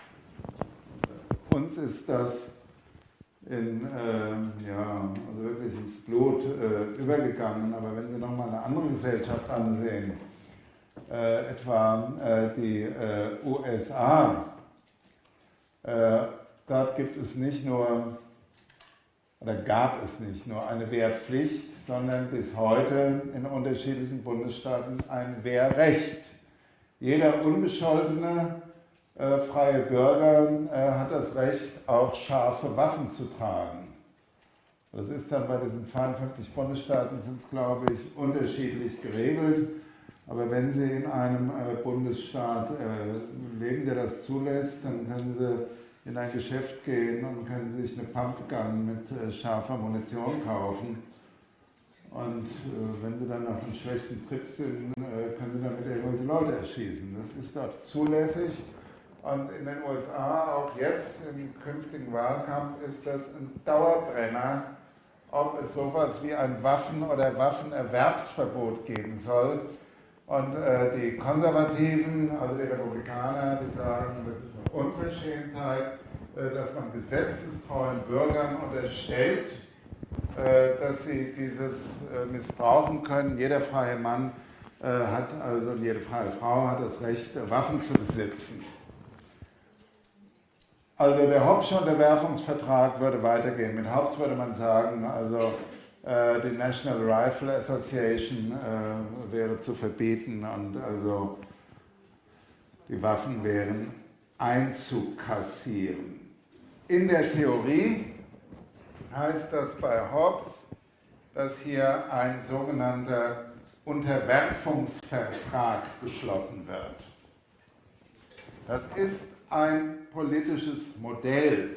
uns ist das in, äh, ja, also wirklich ins Blut äh, übergegangen. Aber wenn Sie nochmal eine andere Gesellschaft ansehen, äh, etwa äh, die äh, U S A, äh, dort gibt es nicht nur, oder gab es nicht nur eine Wehrpflicht, sondern bis heute in unterschiedlichen Bundesstaaten ein Wehrrecht. Jeder unbescholtene Äh, freie Bürger äh, hat das Recht, auch scharfe Waffen zu tragen. Das ist dann bei diesen zweiundfünfzig Bundesstaaten, sind es, glaube ich, unterschiedlich geregelt. Aber wenn Sie in einem äh, Bundesstaat äh, leben, der das zulässt, dann können Sie in ein Geschäft gehen und können sich eine Pumpgun mit äh, scharfer Munition kaufen. Und äh, wenn Sie dann auf einem schlechten Trip sind, äh, können Sie damit irgendwelche Leute erschießen. Das ist dort zulässig. Und in den U S A, auch jetzt im künftigen Wahlkampf, ist das ein Dauerbrenner, ob es sowas wie ein Waffen- oder Waffenerwerbsverbot geben soll. Und äh, die Konservativen, also die Republikaner, die sagen, das ist eine Unverschämtheit, äh, dass man gesetzestreuen Bürgern unterstellt, äh, dass sie dieses äh, missbrauchen können. Jeder freie Mann äh, hat, also jede freie Frau hat das Recht, äh, Waffen zu besitzen. Also der Hobbesche Unterwerfungsvertrag würde weitergehen. Mit Hobbes würde man sagen, also äh, die National Rifle Association äh, wäre zu verbieten, und also die Waffen wären einzukassieren. In der Theorie heißt das bei Hobbes, dass hier ein sogenannter Unterwerfungsvertrag geschlossen wird. Das ist ein politisches Modell.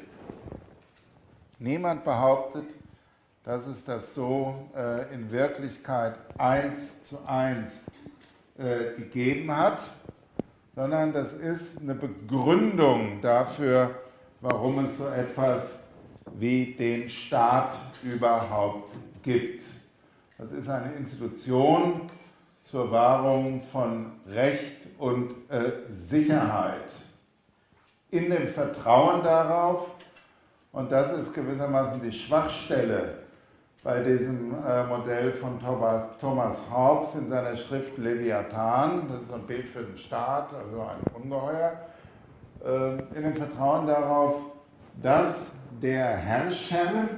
Niemand behauptet, dass es das so äh, in Wirklichkeit eins zu eins äh, gegeben hat, sondern das ist eine Begründung dafür, warum es so etwas wie den Staat überhaupt gibt. Das ist eine Institution zur Wahrung von Recht und äh, Sicherheit. In dem Vertrauen darauf, und das ist gewissermaßen die Schwachstelle bei diesem äh, Modell von Thomas Hobbes in seiner Schrift Leviathan, das ist ein Bild für den Staat, also ein Ungeheuer, äh, in dem Vertrauen darauf, dass der Herrscher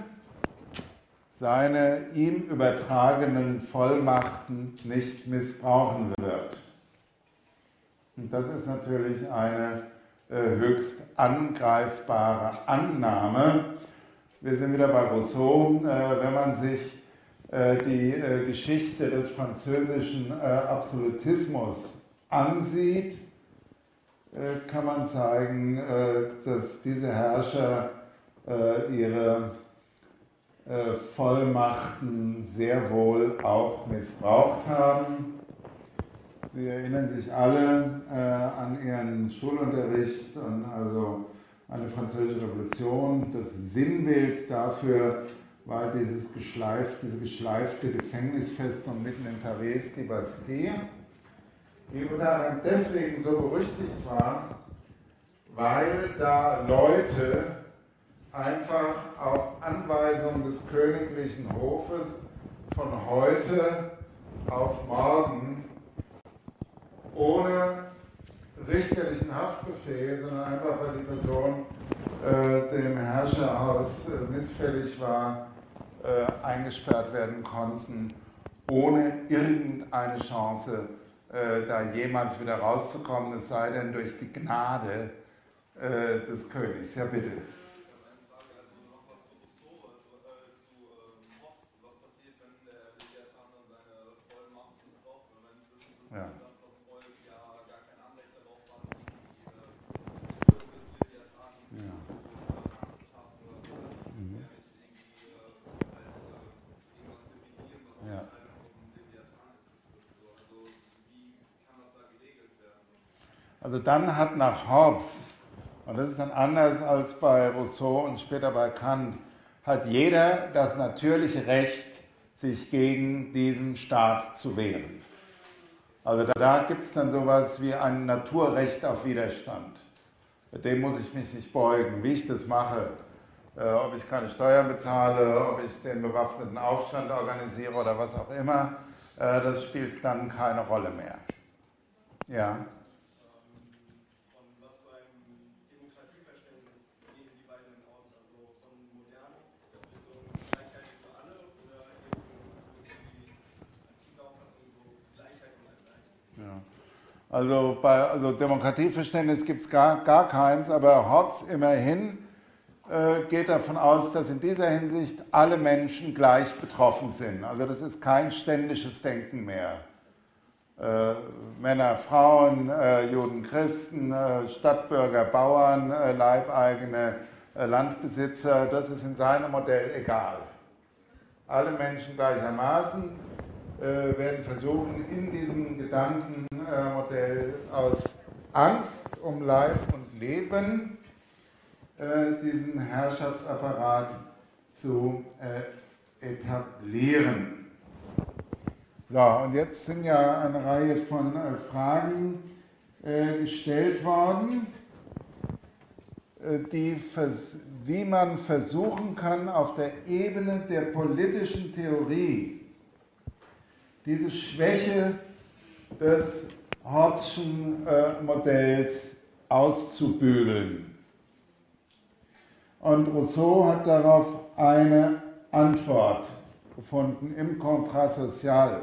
seine ihm übertragenen Vollmachten nicht missbrauchen wird. Und das ist natürlich eine äh, höchst angreifbare Annahme. Wir sind wieder bei Rousseau. Äh, wenn man sich äh, die äh, Geschichte des französischen äh, Absolutismus ansieht, äh, kann man zeigen, äh, dass diese Herrscher äh, ihre äh, Vollmachten sehr wohl auch missbraucht haben. Sie erinnern sich alle äh, an ihren Schulunterricht und also an die Französische Revolution. Das Sinnbild dafür war dieses geschleift, diese geschleifte Gefängnisfestung mitten in Paris, die Bastille, die unter anderem deswegen so berüchtigt war, weil da Leute einfach auf Anweisung des königlichen Hofes von heute auf morgen ohne richterlichen Haftbefehl, sondern einfach, weil die Person äh, dem Herrscherhaus äh, missfällig war, äh, eingesperrt werden konnten, ohne irgendeine Chance, äh, da jemals wieder rauszukommen, es sei denn durch die Gnade äh, des Königs. Ja, bitte. Ja. Also dann hat nach Hobbes, und das ist dann anders als bei Rousseau und später bei Kant, hat jeder das natürliche Recht, sich gegen diesen Staat zu wehren. Also da, da gibt es dann sowas wie ein Naturrecht auf Widerstand. Dem muss ich mich nicht beugen, wie ich das mache, äh, ob ich keine Steuern bezahle, ob ich den bewaffneten Aufstand organisiere oder was auch immer, äh, das spielt dann keine Rolle mehr. Ja. Also bei also Demokratieverständnis gibt es gar, gar keins, aber Hobbes immerhin äh, geht davon aus, dass in dieser Hinsicht alle Menschen gleich betroffen sind. Also das ist kein ständisches Denken mehr. Äh, Männer, Frauen, äh, Juden, Christen, äh, Stadtbürger, Bauern, äh, Leibeigene, äh, Landbesitzer, das ist in seinem Modell egal. Alle Menschen gleichermaßen äh, werden versuchen, in diesem Gedankenmodell äh, aus Angst um Leib und Leben äh, diesen Herrschaftsapparat zu äh, etablieren. So, und jetzt sind ja eine Reihe von äh, Fragen äh, gestellt worden, äh, die vers- wie man versuchen kann, auf der Ebene der politischen Theorie diese Schwäche des Hobbes'schen äh, Modells auszubügeln. Und Rousseau hat darauf eine Antwort gefunden im Contrat social,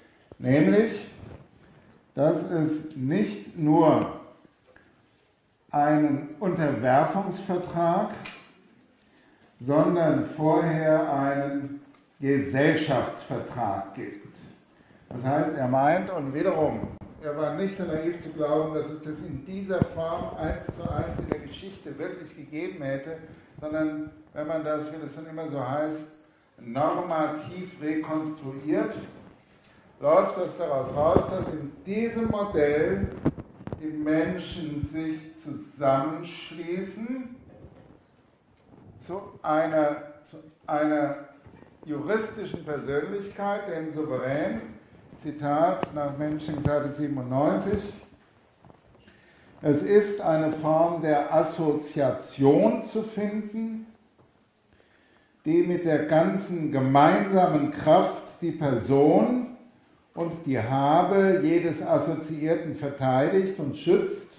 nämlich, dass es nicht nur einen Unterwerfungsvertrag, sondern vorher einen Gesellschaftsvertrag gibt. Das heißt, er meint, und wiederum, er war nicht so naiv zu glauben, dass es das in dieser Form eins zu eins in der Geschichte wirklich gegeben hätte, sondern wenn man das, wie das dann immer so heißt, normativ rekonstruiert, läuft das daraus raus, dass in diesem Modell die Menschen sich zusammenschließen zu einer, zu einer juristischen Persönlichkeit, dem Souverän, Zitat nach Mensching, Seite siebenundneunzig, es ist eine Form der Assoziation zu finden, die mit der ganzen gemeinsamen Kraft die Person und die Habe jedes Assoziierten verteidigt und schützt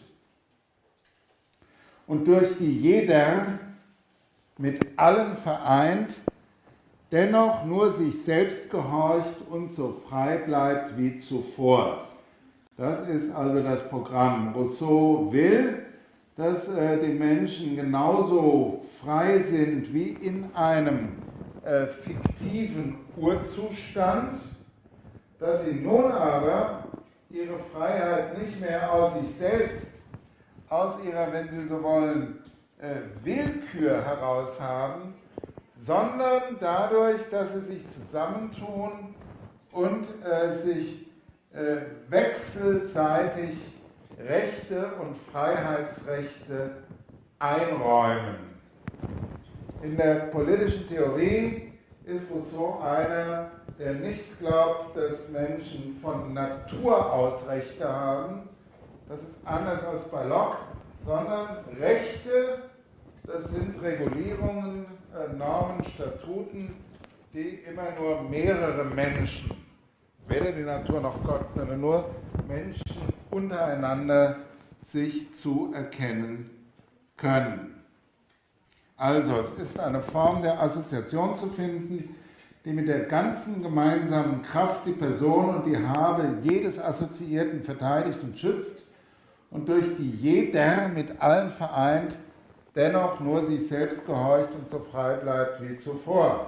und durch die jeder mit allen vereint, dennoch nur sich selbst gehorcht und so frei bleibt wie zuvor. Das ist also das Programm. Rousseau will, dass äh, die Menschen genauso frei sind wie in einem äh, fiktiven Urzustand, dass sie nun aber ihre Freiheit nicht mehr aus sich selbst, aus ihrer, wenn Sie so wollen, äh, Willkür heraus haben, sondern dadurch, dass sie sich zusammentun und äh, sich äh, wechselseitig Rechte und Freiheitsrechte einräumen. In der politischen Theorie ist Rousseau einer, der nicht glaubt, dass Menschen von Natur aus Rechte haben. Das ist anders als bei Locke, sondern Rechte, das sind Regulierungen, äh, Normen, Statuten, die immer nur mehrere Menschen, weder die Natur noch Gott, sondern nur Menschen untereinander sich zu erkennen können. Also, es ist eine Form der Assoziation zu finden, die mit der ganzen gemeinsamen Kraft die Person und die Habe jedes Assoziierten verteidigt und schützt und durch die jeder mit allen vereint, dennoch nur sich selbst gehorcht und so frei bleibt wie zuvor.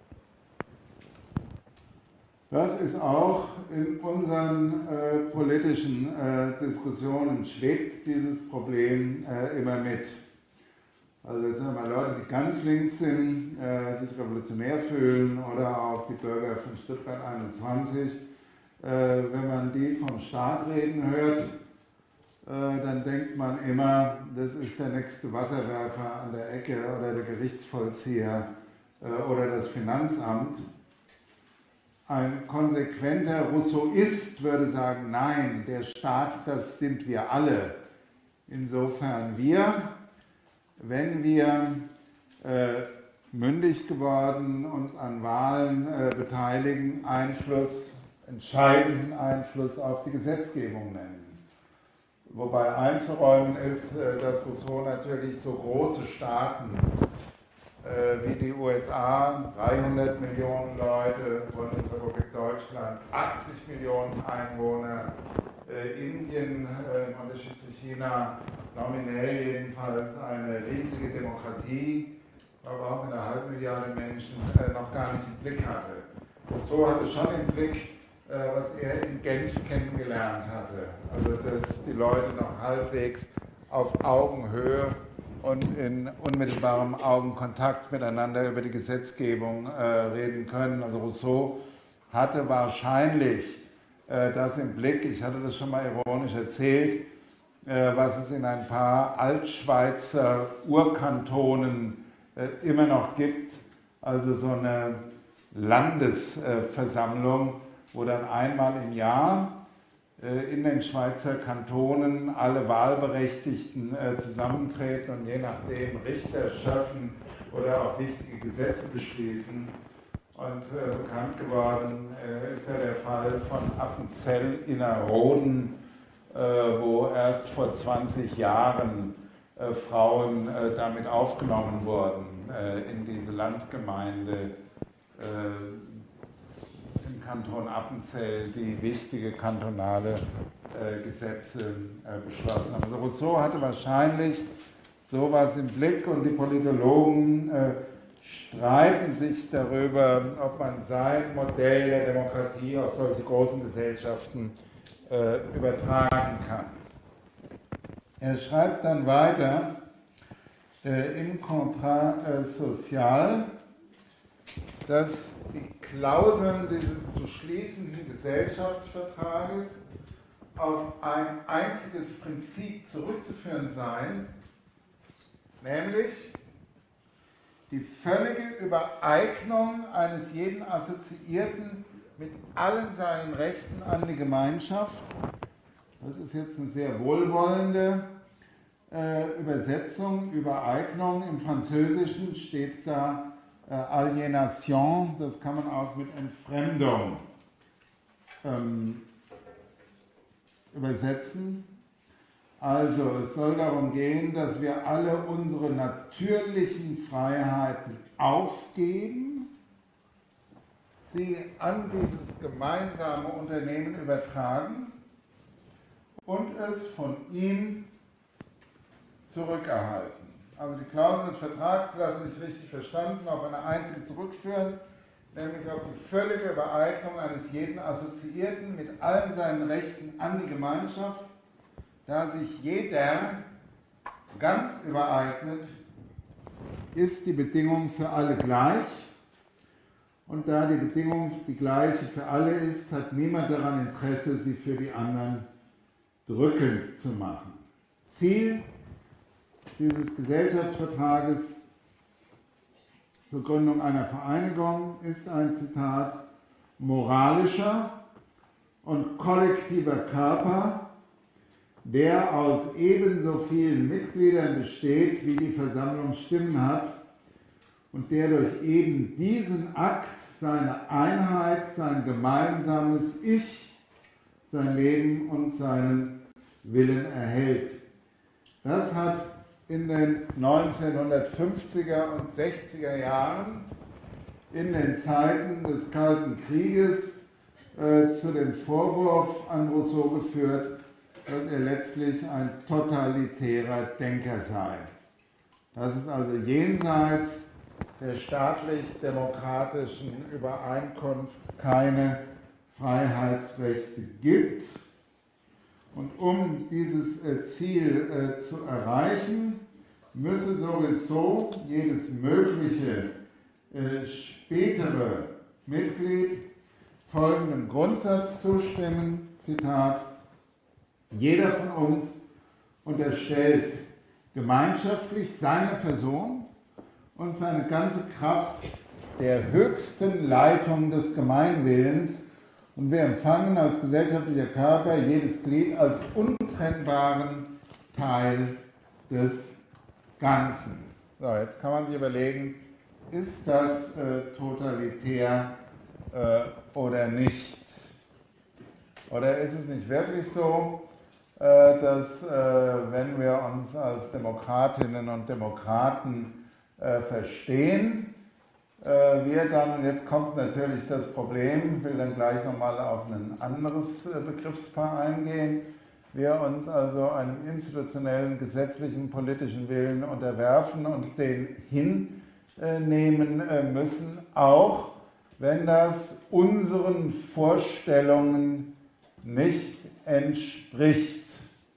Das ist auch in unseren äh, politischen äh, Diskussionen schwebt dieses Problem äh, immer mit. Also jetzt sind mal Leute, die ganz links sind, äh, sich revolutionär fühlen oder auch die Bürger von Stuttgart einundzwanzig. Äh, wenn man die vom Staat reden hört, äh, dann denkt man immer, das ist der nächste Wasserwerfer an der Ecke oder der Gerichtsvollzieher äh, oder das Finanzamt. Ein konsequenter Rousseauist würde sagen, nein, der Staat, das sind wir alle. Insofern wir, wenn wir äh, mündig geworden uns an Wahlen äh, beteiligen, Einfluss, entscheidenden Einfluss auf die Gesetzgebung nennen. Wobei einzuräumen ist, äh, dass Rousseau natürlich so große Staaten äh, wie die U S A, dreihundert Millionen Leute, Bundesrepublik Deutschland, achtzig Millionen Einwohner, äh, Indien, äh, im Unterschied zu China, nominell jedenfalls eine riesige Demokratie, aber auch mit einer halben Milliarde Menschen äh, noch gar nicht im Blick hatte. Rousseau hatte schon im Blick, äh, was er in Genf kennengelernt hatte. Also dass die Leute noch halbwegs auf Augenhöhe und in unmittelbarem Augenkontakt miteinander über die Gesetzgebung äh, reden können. Also Rousseau hatte wahrscheinlich äh, das im Blick, ich hatte das schon mal ironisch erzählt, äh, was es in ein paar Altschweizer Urkantonen äh, immer noch gibt, also so eine Landesversammlung, wo dann einmal im Jahr in den Schweizer Kantonen alle Wahlberechtigten äh, zusammentreten und je nachdem Richter schaffen oder auch wichtige Gesetze beschließen. Und äh, bekannt geworden äh, ist ja der Fall von Appenzell Innerrhoden, äh, wo erst vor zwanzig Jahren äh, Frauen äh, damit aufgenommen wurden äh, in diese Landgemeinde äh, im Kanton Appenzell, die wichtige kantonale äh, Gesetze äh, beschlossen haben. Also Rousseau hatte wahrscheinlich sowas im Blick und die Politologen äh, streiten sich darüber, ob man sein Modell der Demokratie auf solche großen Gesellschaften äh, übertragen kann. Er schreibt dann weiter äh, im Contrat äh, social, dass die Klauseln dieses zu schließenden Gesellschaftsvertrages auf ein einziges Prinzip zurückzuführen seien, nämlich die völlige Übereignung eines jeden Assoziierten mit allen seinen Rechten an die Gemeinschaft. Das ist jetzt eine sehr wohlwollende äh, Übersetzung, Übereignung. Im Französischen steht da äh, Aliénation, das kann man auch mit Entfremdung ähm, übersetzen. Also es soll darum gehen, dass wir alle unsere natürlichen Freiheiten aufgeben, sie an dieses gemeinsame Unternehmen übertragen und es von ihm zurückerhalten. Also die Klauseln des Vertrags lassen sich richtig verstanden auf eine einzige zurückführen, nämlich auf die völlige Übereignung eines jeden Assoziierten mit allen seinen Rechten an die Gemeinschaft, da sich jeder ganz übereignet, ist die Bedingung für alle gleich. Und da die Bedingung die gleiche für alle ist, hat niemand daran Interesse, sie für die anderen drückend zu machen. Ziel dieses Gesellschaftsvertrages zur Gründung einer Vereinigung ist ein Zitat moralischer und kollektiver Körper, der aus ebenso vielen Mitgliedern besteht, wie die Versammlung Stimmen hat und der durch eben diesen Akt seine Einheit, sein gemeinsames Ich, sein Leben und seinen Willen erhält. Das hat in den neunzehnhundertfünfziger und sechziger Jahren, in den Zeiten des Kalten Krieges, äh, zu dem Vorwurf an Rousseau geführt, dass er letztlich ein totalitärer Denker sei. Dass es also jenseits der staatlich-demokratischen Übereinkunft keine Freiheitsrechte gibt. Und um dieses Ziel äh, zu erreichen, müsse sowieso jedes mögliche äh, spätere Mitglied folgendem Grundsatz zustimmen, Zitat, jeder von uns unterstellt gemeinschaftlich seine Person und seine ganze Kraft der höchsten Leitung des Gemeinwillens und wir empfangen als gesellschaftlicher Körper jedes Glied als untrennbaren Teil des Ganzen. So, jetzt kann man sich überlegen, ist das äh, totalitär äh, oder nicht? Oder ist es nicht wirklich so, äh, dass, äh, wenn wir uns als Demokratinnen und Demokraten äh, verstehen, wir dann, jetzt kommt natürlich das Problem, ich will dann gleich nochmal auf ein anderes Begriffspaar eingehen, wir uns also einem institutionellen, gesetzlichen, politischen Willen unterwerfen und den hinnehmen müssen, auch wenn das unseren Vorstellungen nicht entspricht.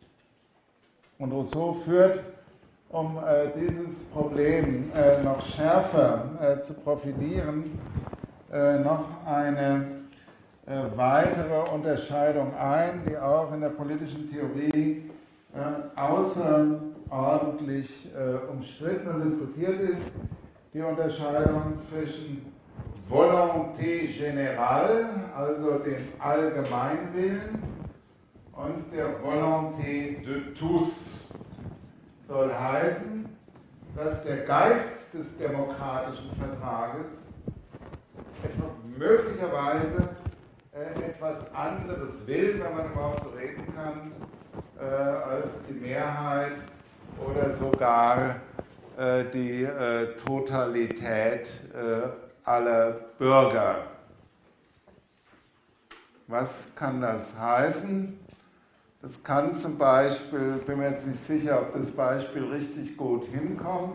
Und Rousseau führt, um äh, dieses Problem äh, noch schärfer äh, zu profilieren, äh, noch eine äh, weitere Unterscheidung ein, die auch in der politischen Theorie äh, außerordentlich äh, umstritten und diskutiert ist, die Unterscheidung zwischen Volonté générale, also dem Allgemeinwillen, und der Volonté de tous. Soll heißen, dass der Geist des demokratischen Vertrages etwa möglicherweise äh, etwas anderes will, wenn man überhaupt so reden kann, äh, als die Mehrheit oder sogar äh, die äh, Totalität äh, aller Bürger. Was kann das heißen? es kann zum Beispiel, bin mir jetzt nicht sicher, ob das Beispiel richtig gut hinkommt,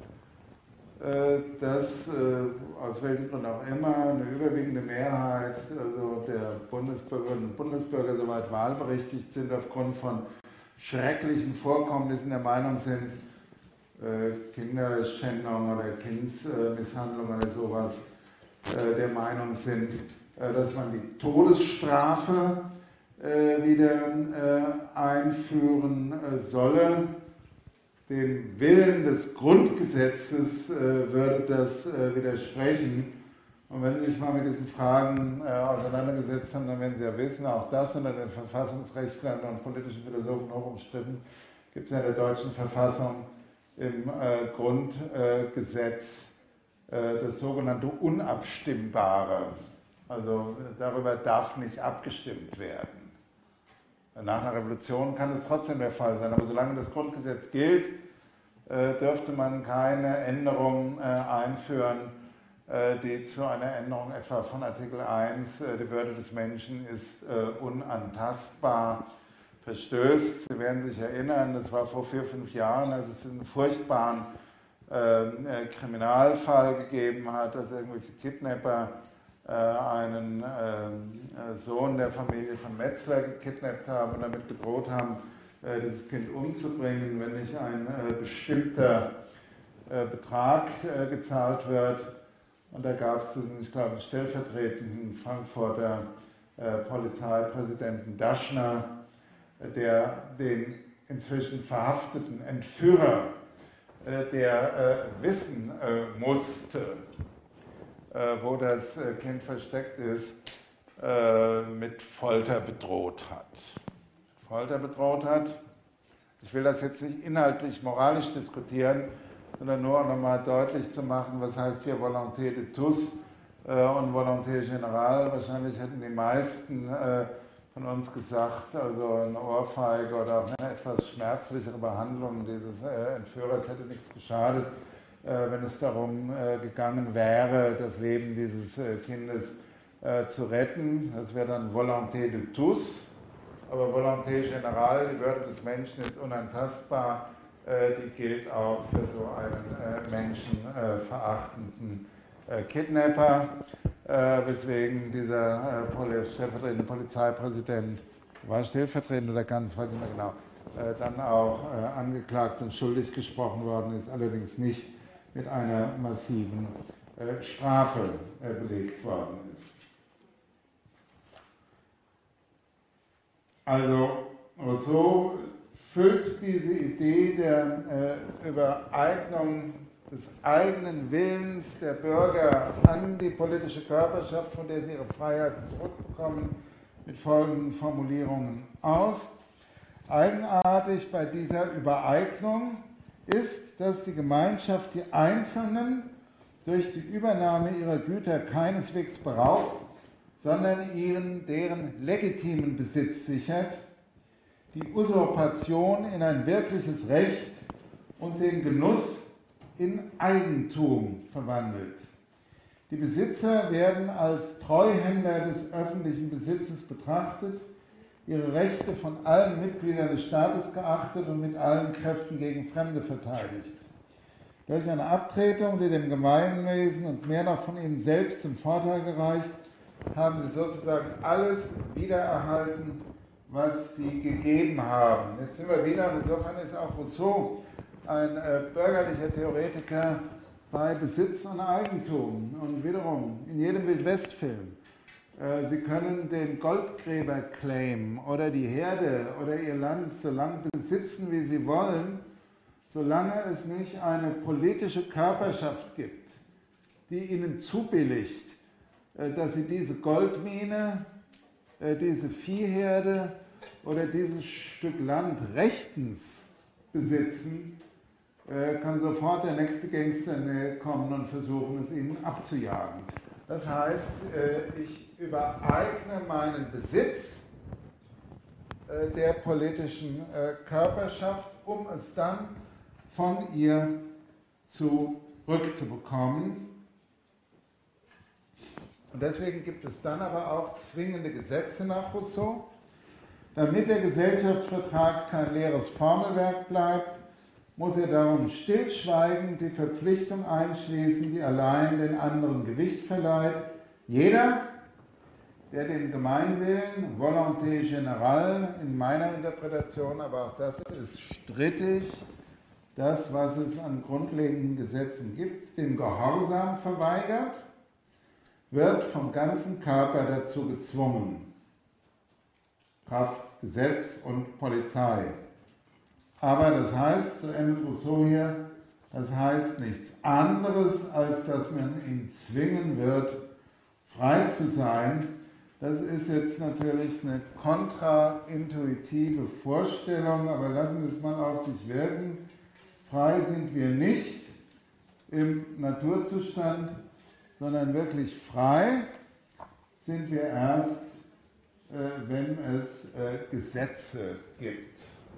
dass aus welchem Grund auch immer eine überwiegende Mehrheit also der Bundesbürgerinnen und Bundesbürger soweit wahlberechtigt sind, aufgrund von schrecklichen Vorkommnissen der Meinung sind, Kinderschändung oder Kindsmisshandlung oder sowas, der Meinung sind, dass man die Todesstrafe wieder einführen solle. Dem Willen des Grundgesetzes würde das widersprechen. Und wenn Sie sich mal mit diesen Fragen auseinandergesetzt haben, dann werden Sie ja wissen, auch das unter den Verfassungsrechtlern und politischen Philosophen hoch umstritten, gibt es ja in der deutschen Verfassung im Grundgesetz das sogenannte Unabstimmbare. Also darüber darf nicht abgestimmt werden. Nach einer Revolution kann es trotzdem der Fall sein, aber solange das Grundgesetz gilt, dürfte man keine Änderung einführen, die zu einer Änderung etwa von Artikel eins, die Würde des Menschen ist unantastbar, verstößt. Sie werden sich erinnern, das war vor vier, fünf Jahren, als es einen furchtbaren Kriminalfall gegeben hat, als irgendwelche Kidnapper einen Sohn der Familie von Metzler gekidnappt haben und damit gedroht haben, dieses Kind umzubringen, wenn nicht ein bestimmter Betrag gezahlt wird. Und da gab es diesen, ich glaube, einen stellvertretenden Frankfurter Polizeipräsidenten Daschner, der den inzwischen verhafteten Entführer, der wissen musste, wo das Kind versteckt ist, mit Folter bedroht hat. Folter bedroht hat. Ich will das jetzt nicht inhaltlich, moralisch diskutieren, sondern nur noch mal deutlich zu machen, was heißt hier Volonté de tous und Volonté générale. Wahrscheinlich hätten die meisten von uns gesagt, also eine Ohrfeige oder auch eine etwas schmerzlichere Behandlung dieses Entführers hätte nichts geschadet, wenn es darum gegangen wäre, das Leben dieses Kindes zu retten. Das wäre dann Volonté de tous, aber Volonté générale, die Würde des Menschen ist unantastbar, die gilt auch für so einen menschenverachtenden Kidnapper, weswegen dieser stellvertretende Polizeipräsident, war stellvertretend oder ganz, weiß ich nicht mehr genau, dann auch angeklagt und schuldig gesprochen worden ist, allerdings nicht mit einer massiven äh, Strafe äh, belegt worden ist. Also Rousseau füllt diese Idee der äh, Übereignung des eigenen Willens der Bürger an die politische Körperschaft, von der sie ihre Freiheiten zurückbekommen, mit folgenden Formulierungen aus. Eigenartig bei dieser Übereignung ist, dass die Gemeinschaft die Einzelnen durch die Übernahme ihrer Güter keineswegs beraubt, sondern ihren deren legitimen Besitz sichert, die Usurpation in ein wirkliches Recht und den Genuss in Eigentum verwandelt. Die Besitzer werden als Treuhänder des öffentlichen Besitzes betrachtet, ihre Rechte von allen Mitgliedern des Staates geachtet und mit allen Kräften gegen Fremde verteidigt. Durch eine Abtretung, die dem Gemeinwesen und mehr noch von ihnen selbst zum Vorteil gereicht, haben sie sozusagen alles wiedererhalten, was sie gegeben haben. Jetzt sind wir wieder, und insofern ist auch Rousseau ein äh, bürgerlicher Theoretiker bei Besitz und Eigentum. Und wiederum, in jedem Wildwestfilm, Sie können den Goldgräber claimen oder die Herde oder ihr Land so lange besitzen, wie sie wollen, solange es nicht eine politische Körperschaft gibt, die ihnen zubilligt, dass sie diese Goldmine, diese Viehherde oder dieses Stück Land rechtens besitzen, kann sofort der nächste Gangster kommen und versuchen, es ihnen abzujagen. Das heißt, ich übereigne meinen Besitz der politischen Körperschaft, um es dann von ihr zurückzubekommen. Und deswegen gibt es dann aber auch zwingende Gesetze nach Rousseau. Damit der Gesellschaftsvertrag kein leeres Formelwerk bleibt, muss er darum stillschweigend die Verpflichtung einschließen, die allein den anderen Gewicht verleiht. Jeder, der den Gemeinwillen, Volonté générale, in meiner Interpretation, aber auch das ist strittig, das, was es an grundlegenden Gesetzen gibt, den Gehorsam verweigert, wird vom ganzen Körper dazu gezwungen. Kraft Gesetz und Polizei. Aber das heißt, so endet Rousseau hier, das heißt nichts anderes, als dass man ihn zwingen wird, frei zu sein. Das ist jetzt natürlich eine kontraintuitive Vorstellung, aber lassen Sie es mal auf sich wirken. Frei sind wir nicht im Naturzustand, sondern wirklich frei sind wir erst, äh, wenn es äh, Gesetze gibt.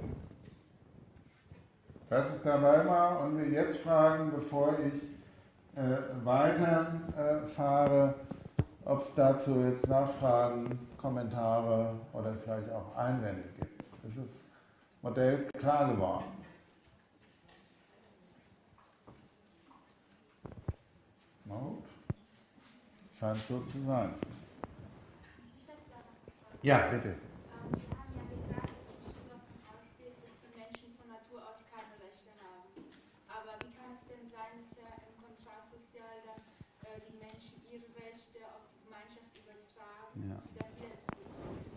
Das ist dabei mal und will jetzt fragen, bevor ich äh, weiterfahre, äh, ob es dazu jetzt Nachfragen, Kommentare oder vielleicht auch Einwände gibt. Ist das Modell klar geworden? Na gut. Scheint so zu sein. Ja, bitte. Wir haben ja gesagt, dass Rousseau davon ausgeht, dass die Menschen von Natur aus keine Rechte haben. Aber wie kann es denn sein, dass er im Kontrast sozial dann äh, die Menschen ihre Rechte auf die Gemeinschaft übertragen, Ja. die dann wieder zurückkommen?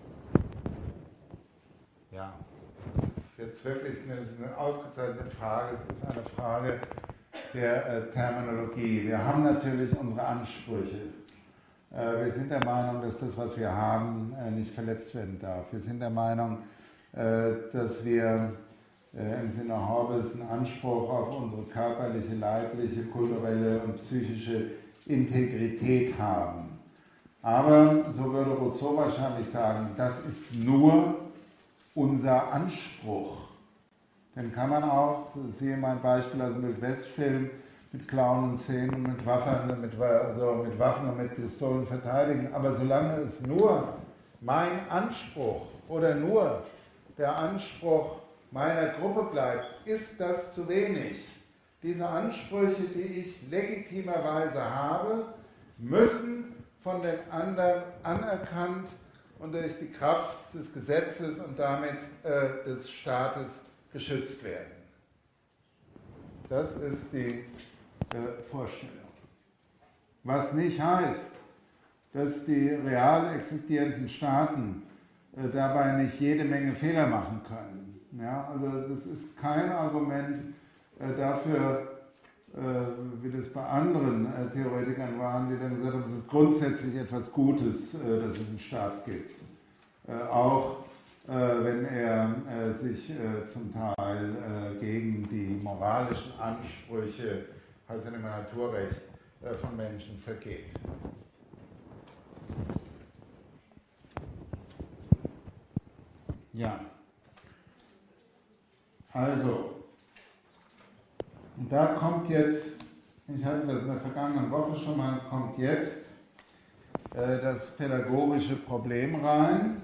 Ja, das ist jetzt wirklich eine, eine ausgezeichnete Frage. Es ist eine Frage der äh, Terminologie. Wir haben natürlich unsere Ansprüche. Äh, wir sind der Meinung, dass das, was wir haben, äh, nicht verletzt werden darf. Wir sind der Meinung, äh, dass wir äh, im Sinne Hobbes einen Anspruch auf unsere körperliche, leibliche, kulturelle und psychische Integrität haben. Aber, so würde Rousseau wahrscheinlich sagen, das ist nur unser Anspruch. Den kann man auch, siehe mein Beispiel aus dem Wildwest-Film, mit Klauen und Zähnen, mit Waffen, mit, also mit Waffen und mit Pistolen verteidigen. Aber solange es nur mein Anspruch oder nur der Anspruch meiner Gruppe bleibt, ist das zu wenig. Diese Ansprüche, die ich legitimerweise habe, müssen von den anderen anerkannt und durch die Kraft des Gesetzes und damit äh, des Staates geschützt werden. Das ist die äh, Vorstellung. Was nicht heißt, dass die real existierenden Staaten äh, dabei nicht jede Menge Fehler machen können. Ja, also das ist kein Argument äh, dafür, äh, wie das bei anderen äh, Theoretikern waren, die dann gesagt haben, es ist grundsätzlich etwas Gutes, äh, dass es einen Staat gibt. Äh, auch äh, wenn er äh, sich äh, zum Teil äh, gegen die moralischen Ansprüche, also im Naturrecht, äh, von Menschen vergeht. Ja, also, und da kommt jetzt, ich hatte das in der vergangenen Woche schon mal, kommt jetzt äh, das pädagogische Problem rein.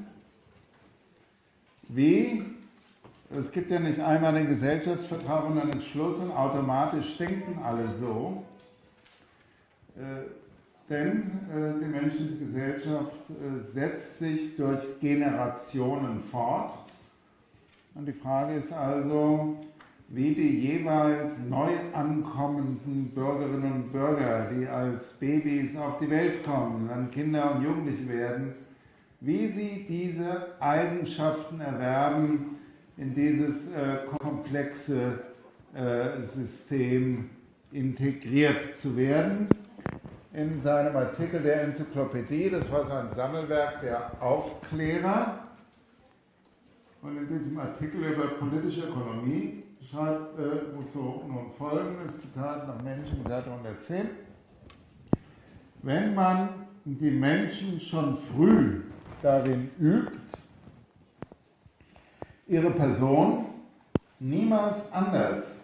Wie? Es gibt ja nicht einmal den Gesellschaftsvertrag und dann ist Schluss und automatisch denken alle so. Äh, denn äh, die menschliche Gesellschaft äh, setzt sich durch Generationen fort. Und die Frage ist also, wie die jeweils neu ankommenden Bürgerinnen und Bürger, die als Babys auf die Welt kommen, dann Kinder und Jugendliche werden, wie sie diese Eigenschaften erwerben, in dieses äh, komplexe äh, System integriert zu werden. In seinem Artikel der Enzyklopädie, das war sein Sammelwerk der Aufklärer, und in diesem Artikel über politische Ökonomie schreibt äh, Rousseau nun folgendes Zitat nach Menschen, Seite hundertzehn. Wenn man die Menschen schon früh darin übt, ihre Person niemals anders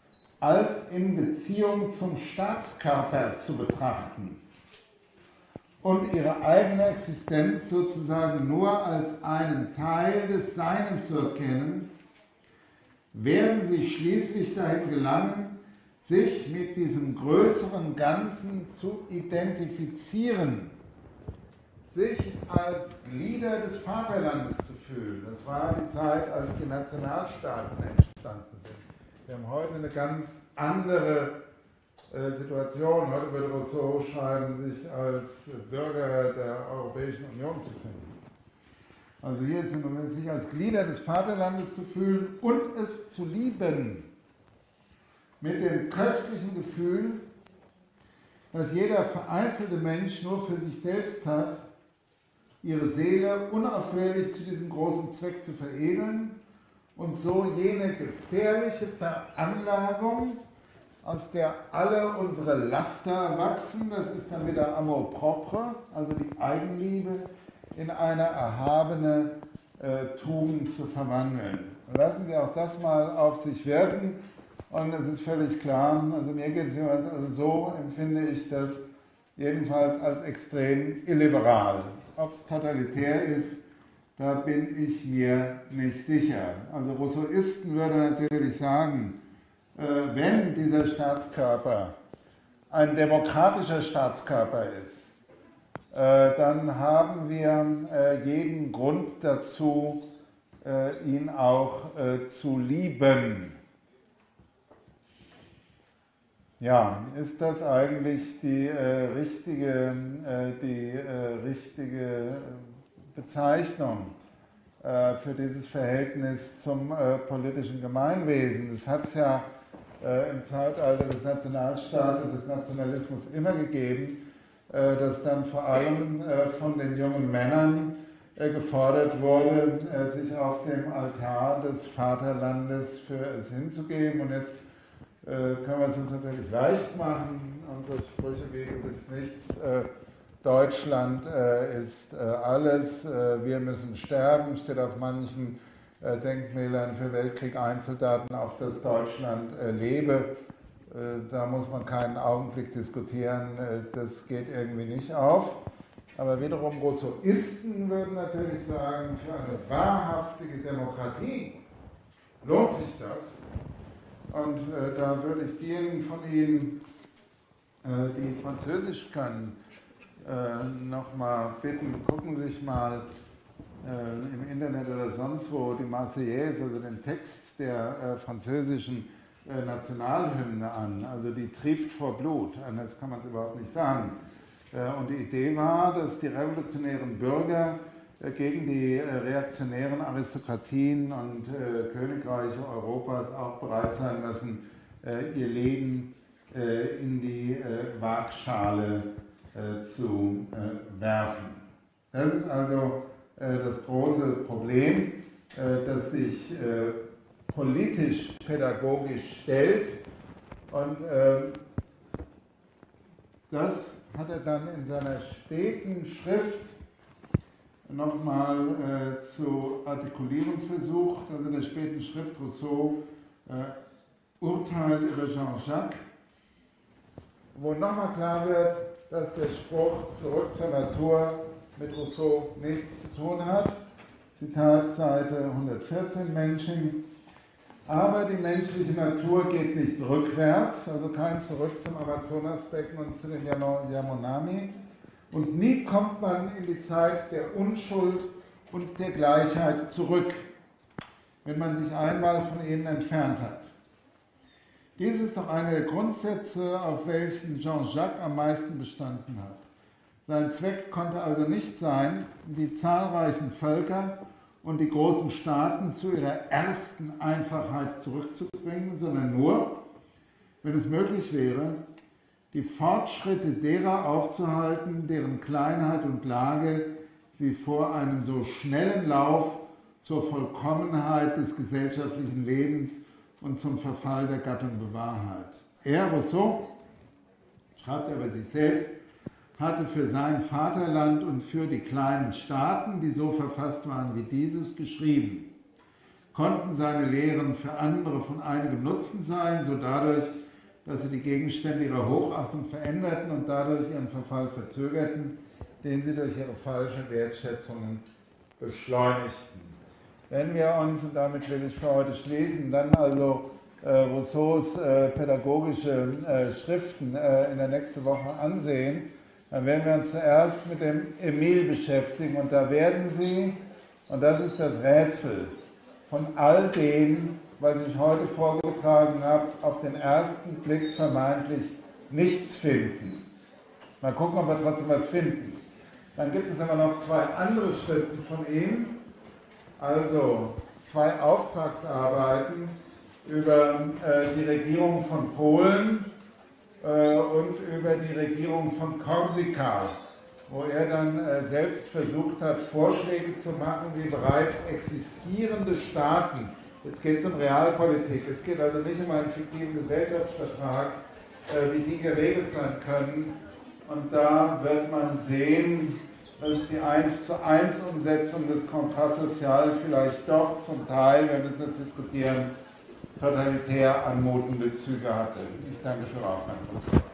als in Beziehung zum Staatskörper zu betrachten und ihre eigene Existenz sozusagen nur als einen Teil des Seinen zu erkennen, werden sie schließlich dahin gelangen, sich mit diesem größeren Ganzen zu identifizieren, sich als Glieder des Vaterlandes zu fühlen. Das war die Zeit, als die Nationalstaaten entstanden sind. Wir haben heute eine ganz andere äh, Situation. Heute würde Rousseau schreiben, sich als Bürger der Europäischen Union zu finden. Also hier ist es, sich als Glieder des Vaterlandes zu fühlen und es zu lieben. Mit dem köstlichen Gefühl, dass jeder vereinzelte Mensch nur für sich selbst hat, ihre Seele unaufhörlich zu diesem großen Zweck zu veredeln und so jene gefährliche Veranlagung, aus der alle unsere Laster wachsen, das ist dann wieder Amour propre, also die Eigenliebe, in eine erhabene äh, Tugend zu verwandeln. Lassen Sie auch das mal auf sich wirken und es ist völlig klar, also mir geht es immer, also so empfinde ich das jedenfalls als extrem illiberal. Ob es totalitär ist, da bin ich mir nicht sicher. Also Rousseauisten würden natürlich sagen, äh, wenn dieser Staatskörper ein demokratischer Staatskörper ist, äh, dann haben wir äh, jeden Grund dazu, äh, ihn auch äh, zu lieben. Ja, ist das eigentlich die äh, richtige, äh, die, äh, richtige Bezeichnung äh, für dieses Verhältnis zum äh, politischen Gemeinwesen? Das hat es ja äh, im Zeitalter des Nationalstaates und des Nationalismus immer gegeben, äh, dass dann vor allem äh, von den jungen Männern äh, gefordert wurde, äh, sich auf dem Altar des Vaterlandes für es hinzugeben. Und jetzt können wir es uns natürlich leicht machen. Unsere Sprüche wie du bist nichts, äh, Deutschland äh, ist äh, alles, äh, wir müssen sterben, steht auf manchen äh, Denkmälern für Weltkrieg-Einsoldaten, auf das Deutschland äh, lebe. Äh, da muss man keinen Augenblick diskutieren, äh, das geht irgendwie nicht auf. Aber wiederum Rousseauisten würden natürlich sagen, für eine wahrhaftige Demokratie lohnt sich das. Und äh, da würde ich diejenigen von Ihnen, äh, die Französisch können, äh, nochmal bitten, gucken Sie sich mal äh, im Internet oder sonst wo die Marseillaise, also den Text der äh, französischen äh, Nationalhymne an. Also die trieft vor Blut, anders kann man es überhaupt nicht sagen. Äh, und die Idee war, dass die revolutionären Bürger gegen die reaktionären Aristokratien und äh, Königreiche Europas auch bereit sein müssen, äh, ihr Leben äh, in die äh, Waagschale äh, zu äh, werfen. Das ist also äh, das große Problem, äh, das sich äh, politisch-pädagogisch stellt. Und äh, das hat er dann in seiner späten Schrift nochmal äh, zu artikulieren versucht. Also in der späten Schrift Rousseau äh, urteilt über Jean-Jacques, wo nochmal klar wird, dass der Spruch zurück zur Natur mit Rousseau nichts zu tun hat. Zitat Seite hundertvierzehn Mensching. Aber die menschliche Natur geht nicht rückwärts, also kein Zurück zum Amazonasbecken und zu den Yamonami. Und nie kommt man in die Zeit der Unschuld und der Gleichheit zurück, wenn man sich einmal von ihnen entfernt hat. Dies ist doch einer der Grundsätze, auf welchen Jean-Jacques am meisten bestanden hat. Sein Zweck konnte also nicht sein, die zahlreichen Völker und die großen Staaten zu ihrer ersten Einfachheit zurückzubringen, sondern nur, wenn es möglich wäre, die Fortschritte derer aufzuhalten, deren Kleinheit und Lage sie vor einem so schnellen Lauf zur Vollkommenheit des gesellschaftlichen Lebens und zum Verfall der Gattung bewahrheit. Er, Rousseau, schreibt er über sich selbst, hatte für sein Vaterland und für die kleinen Staaten, die so verfasst waren wie dieses, geschrieben. Konnten seine Lehren für andere von einigem Nutzen sein, so dadurch, dass sie die Gegenstände ihrer Hochachtung veränderten und dadurch ihren Verfall verzögerten, den sie durch ihre falschen Wertschätzungen beschleunigten. Wenn wir uns, und damit will ich für heute schließen, dann also äh, Rousseaus äh, pädagogische äh, Schriften äh, in der nächsten Woche ansehen, dann werden wir uns zuerst mit dem Emile beschäftigen und da werden Sie, und das ist das Rätsel, von all dem, was ich heute vorgetragen habe, auf den ersten Blick vermeintlich nichts finden. Mal gucken, ob wir trotzdem was finden. Dann gibt es aber noch zwei andere Schriften von ihm, also zwei Auftragsarbeiten über äh, die Regierung von Polen äh, und über die Regierung von Korsika, wo er dann äh, selbst versucht hat, Vorschläge zu machen, wie bereits existierende Staaten, jetzt geht es um Realpolitik, es geht also nicht um einen fiktiven Gesellschaftsvertrag, äh, wie die geregelt sein können. Und da wird man sehen, dass die eins zu eins Umsetzung des Contrat social vielleicht doch zum Teil, wir müssen das diskutieren, totalitär anmutende Züge hatte. Ich danke für Ihre Aufmerksamkeit.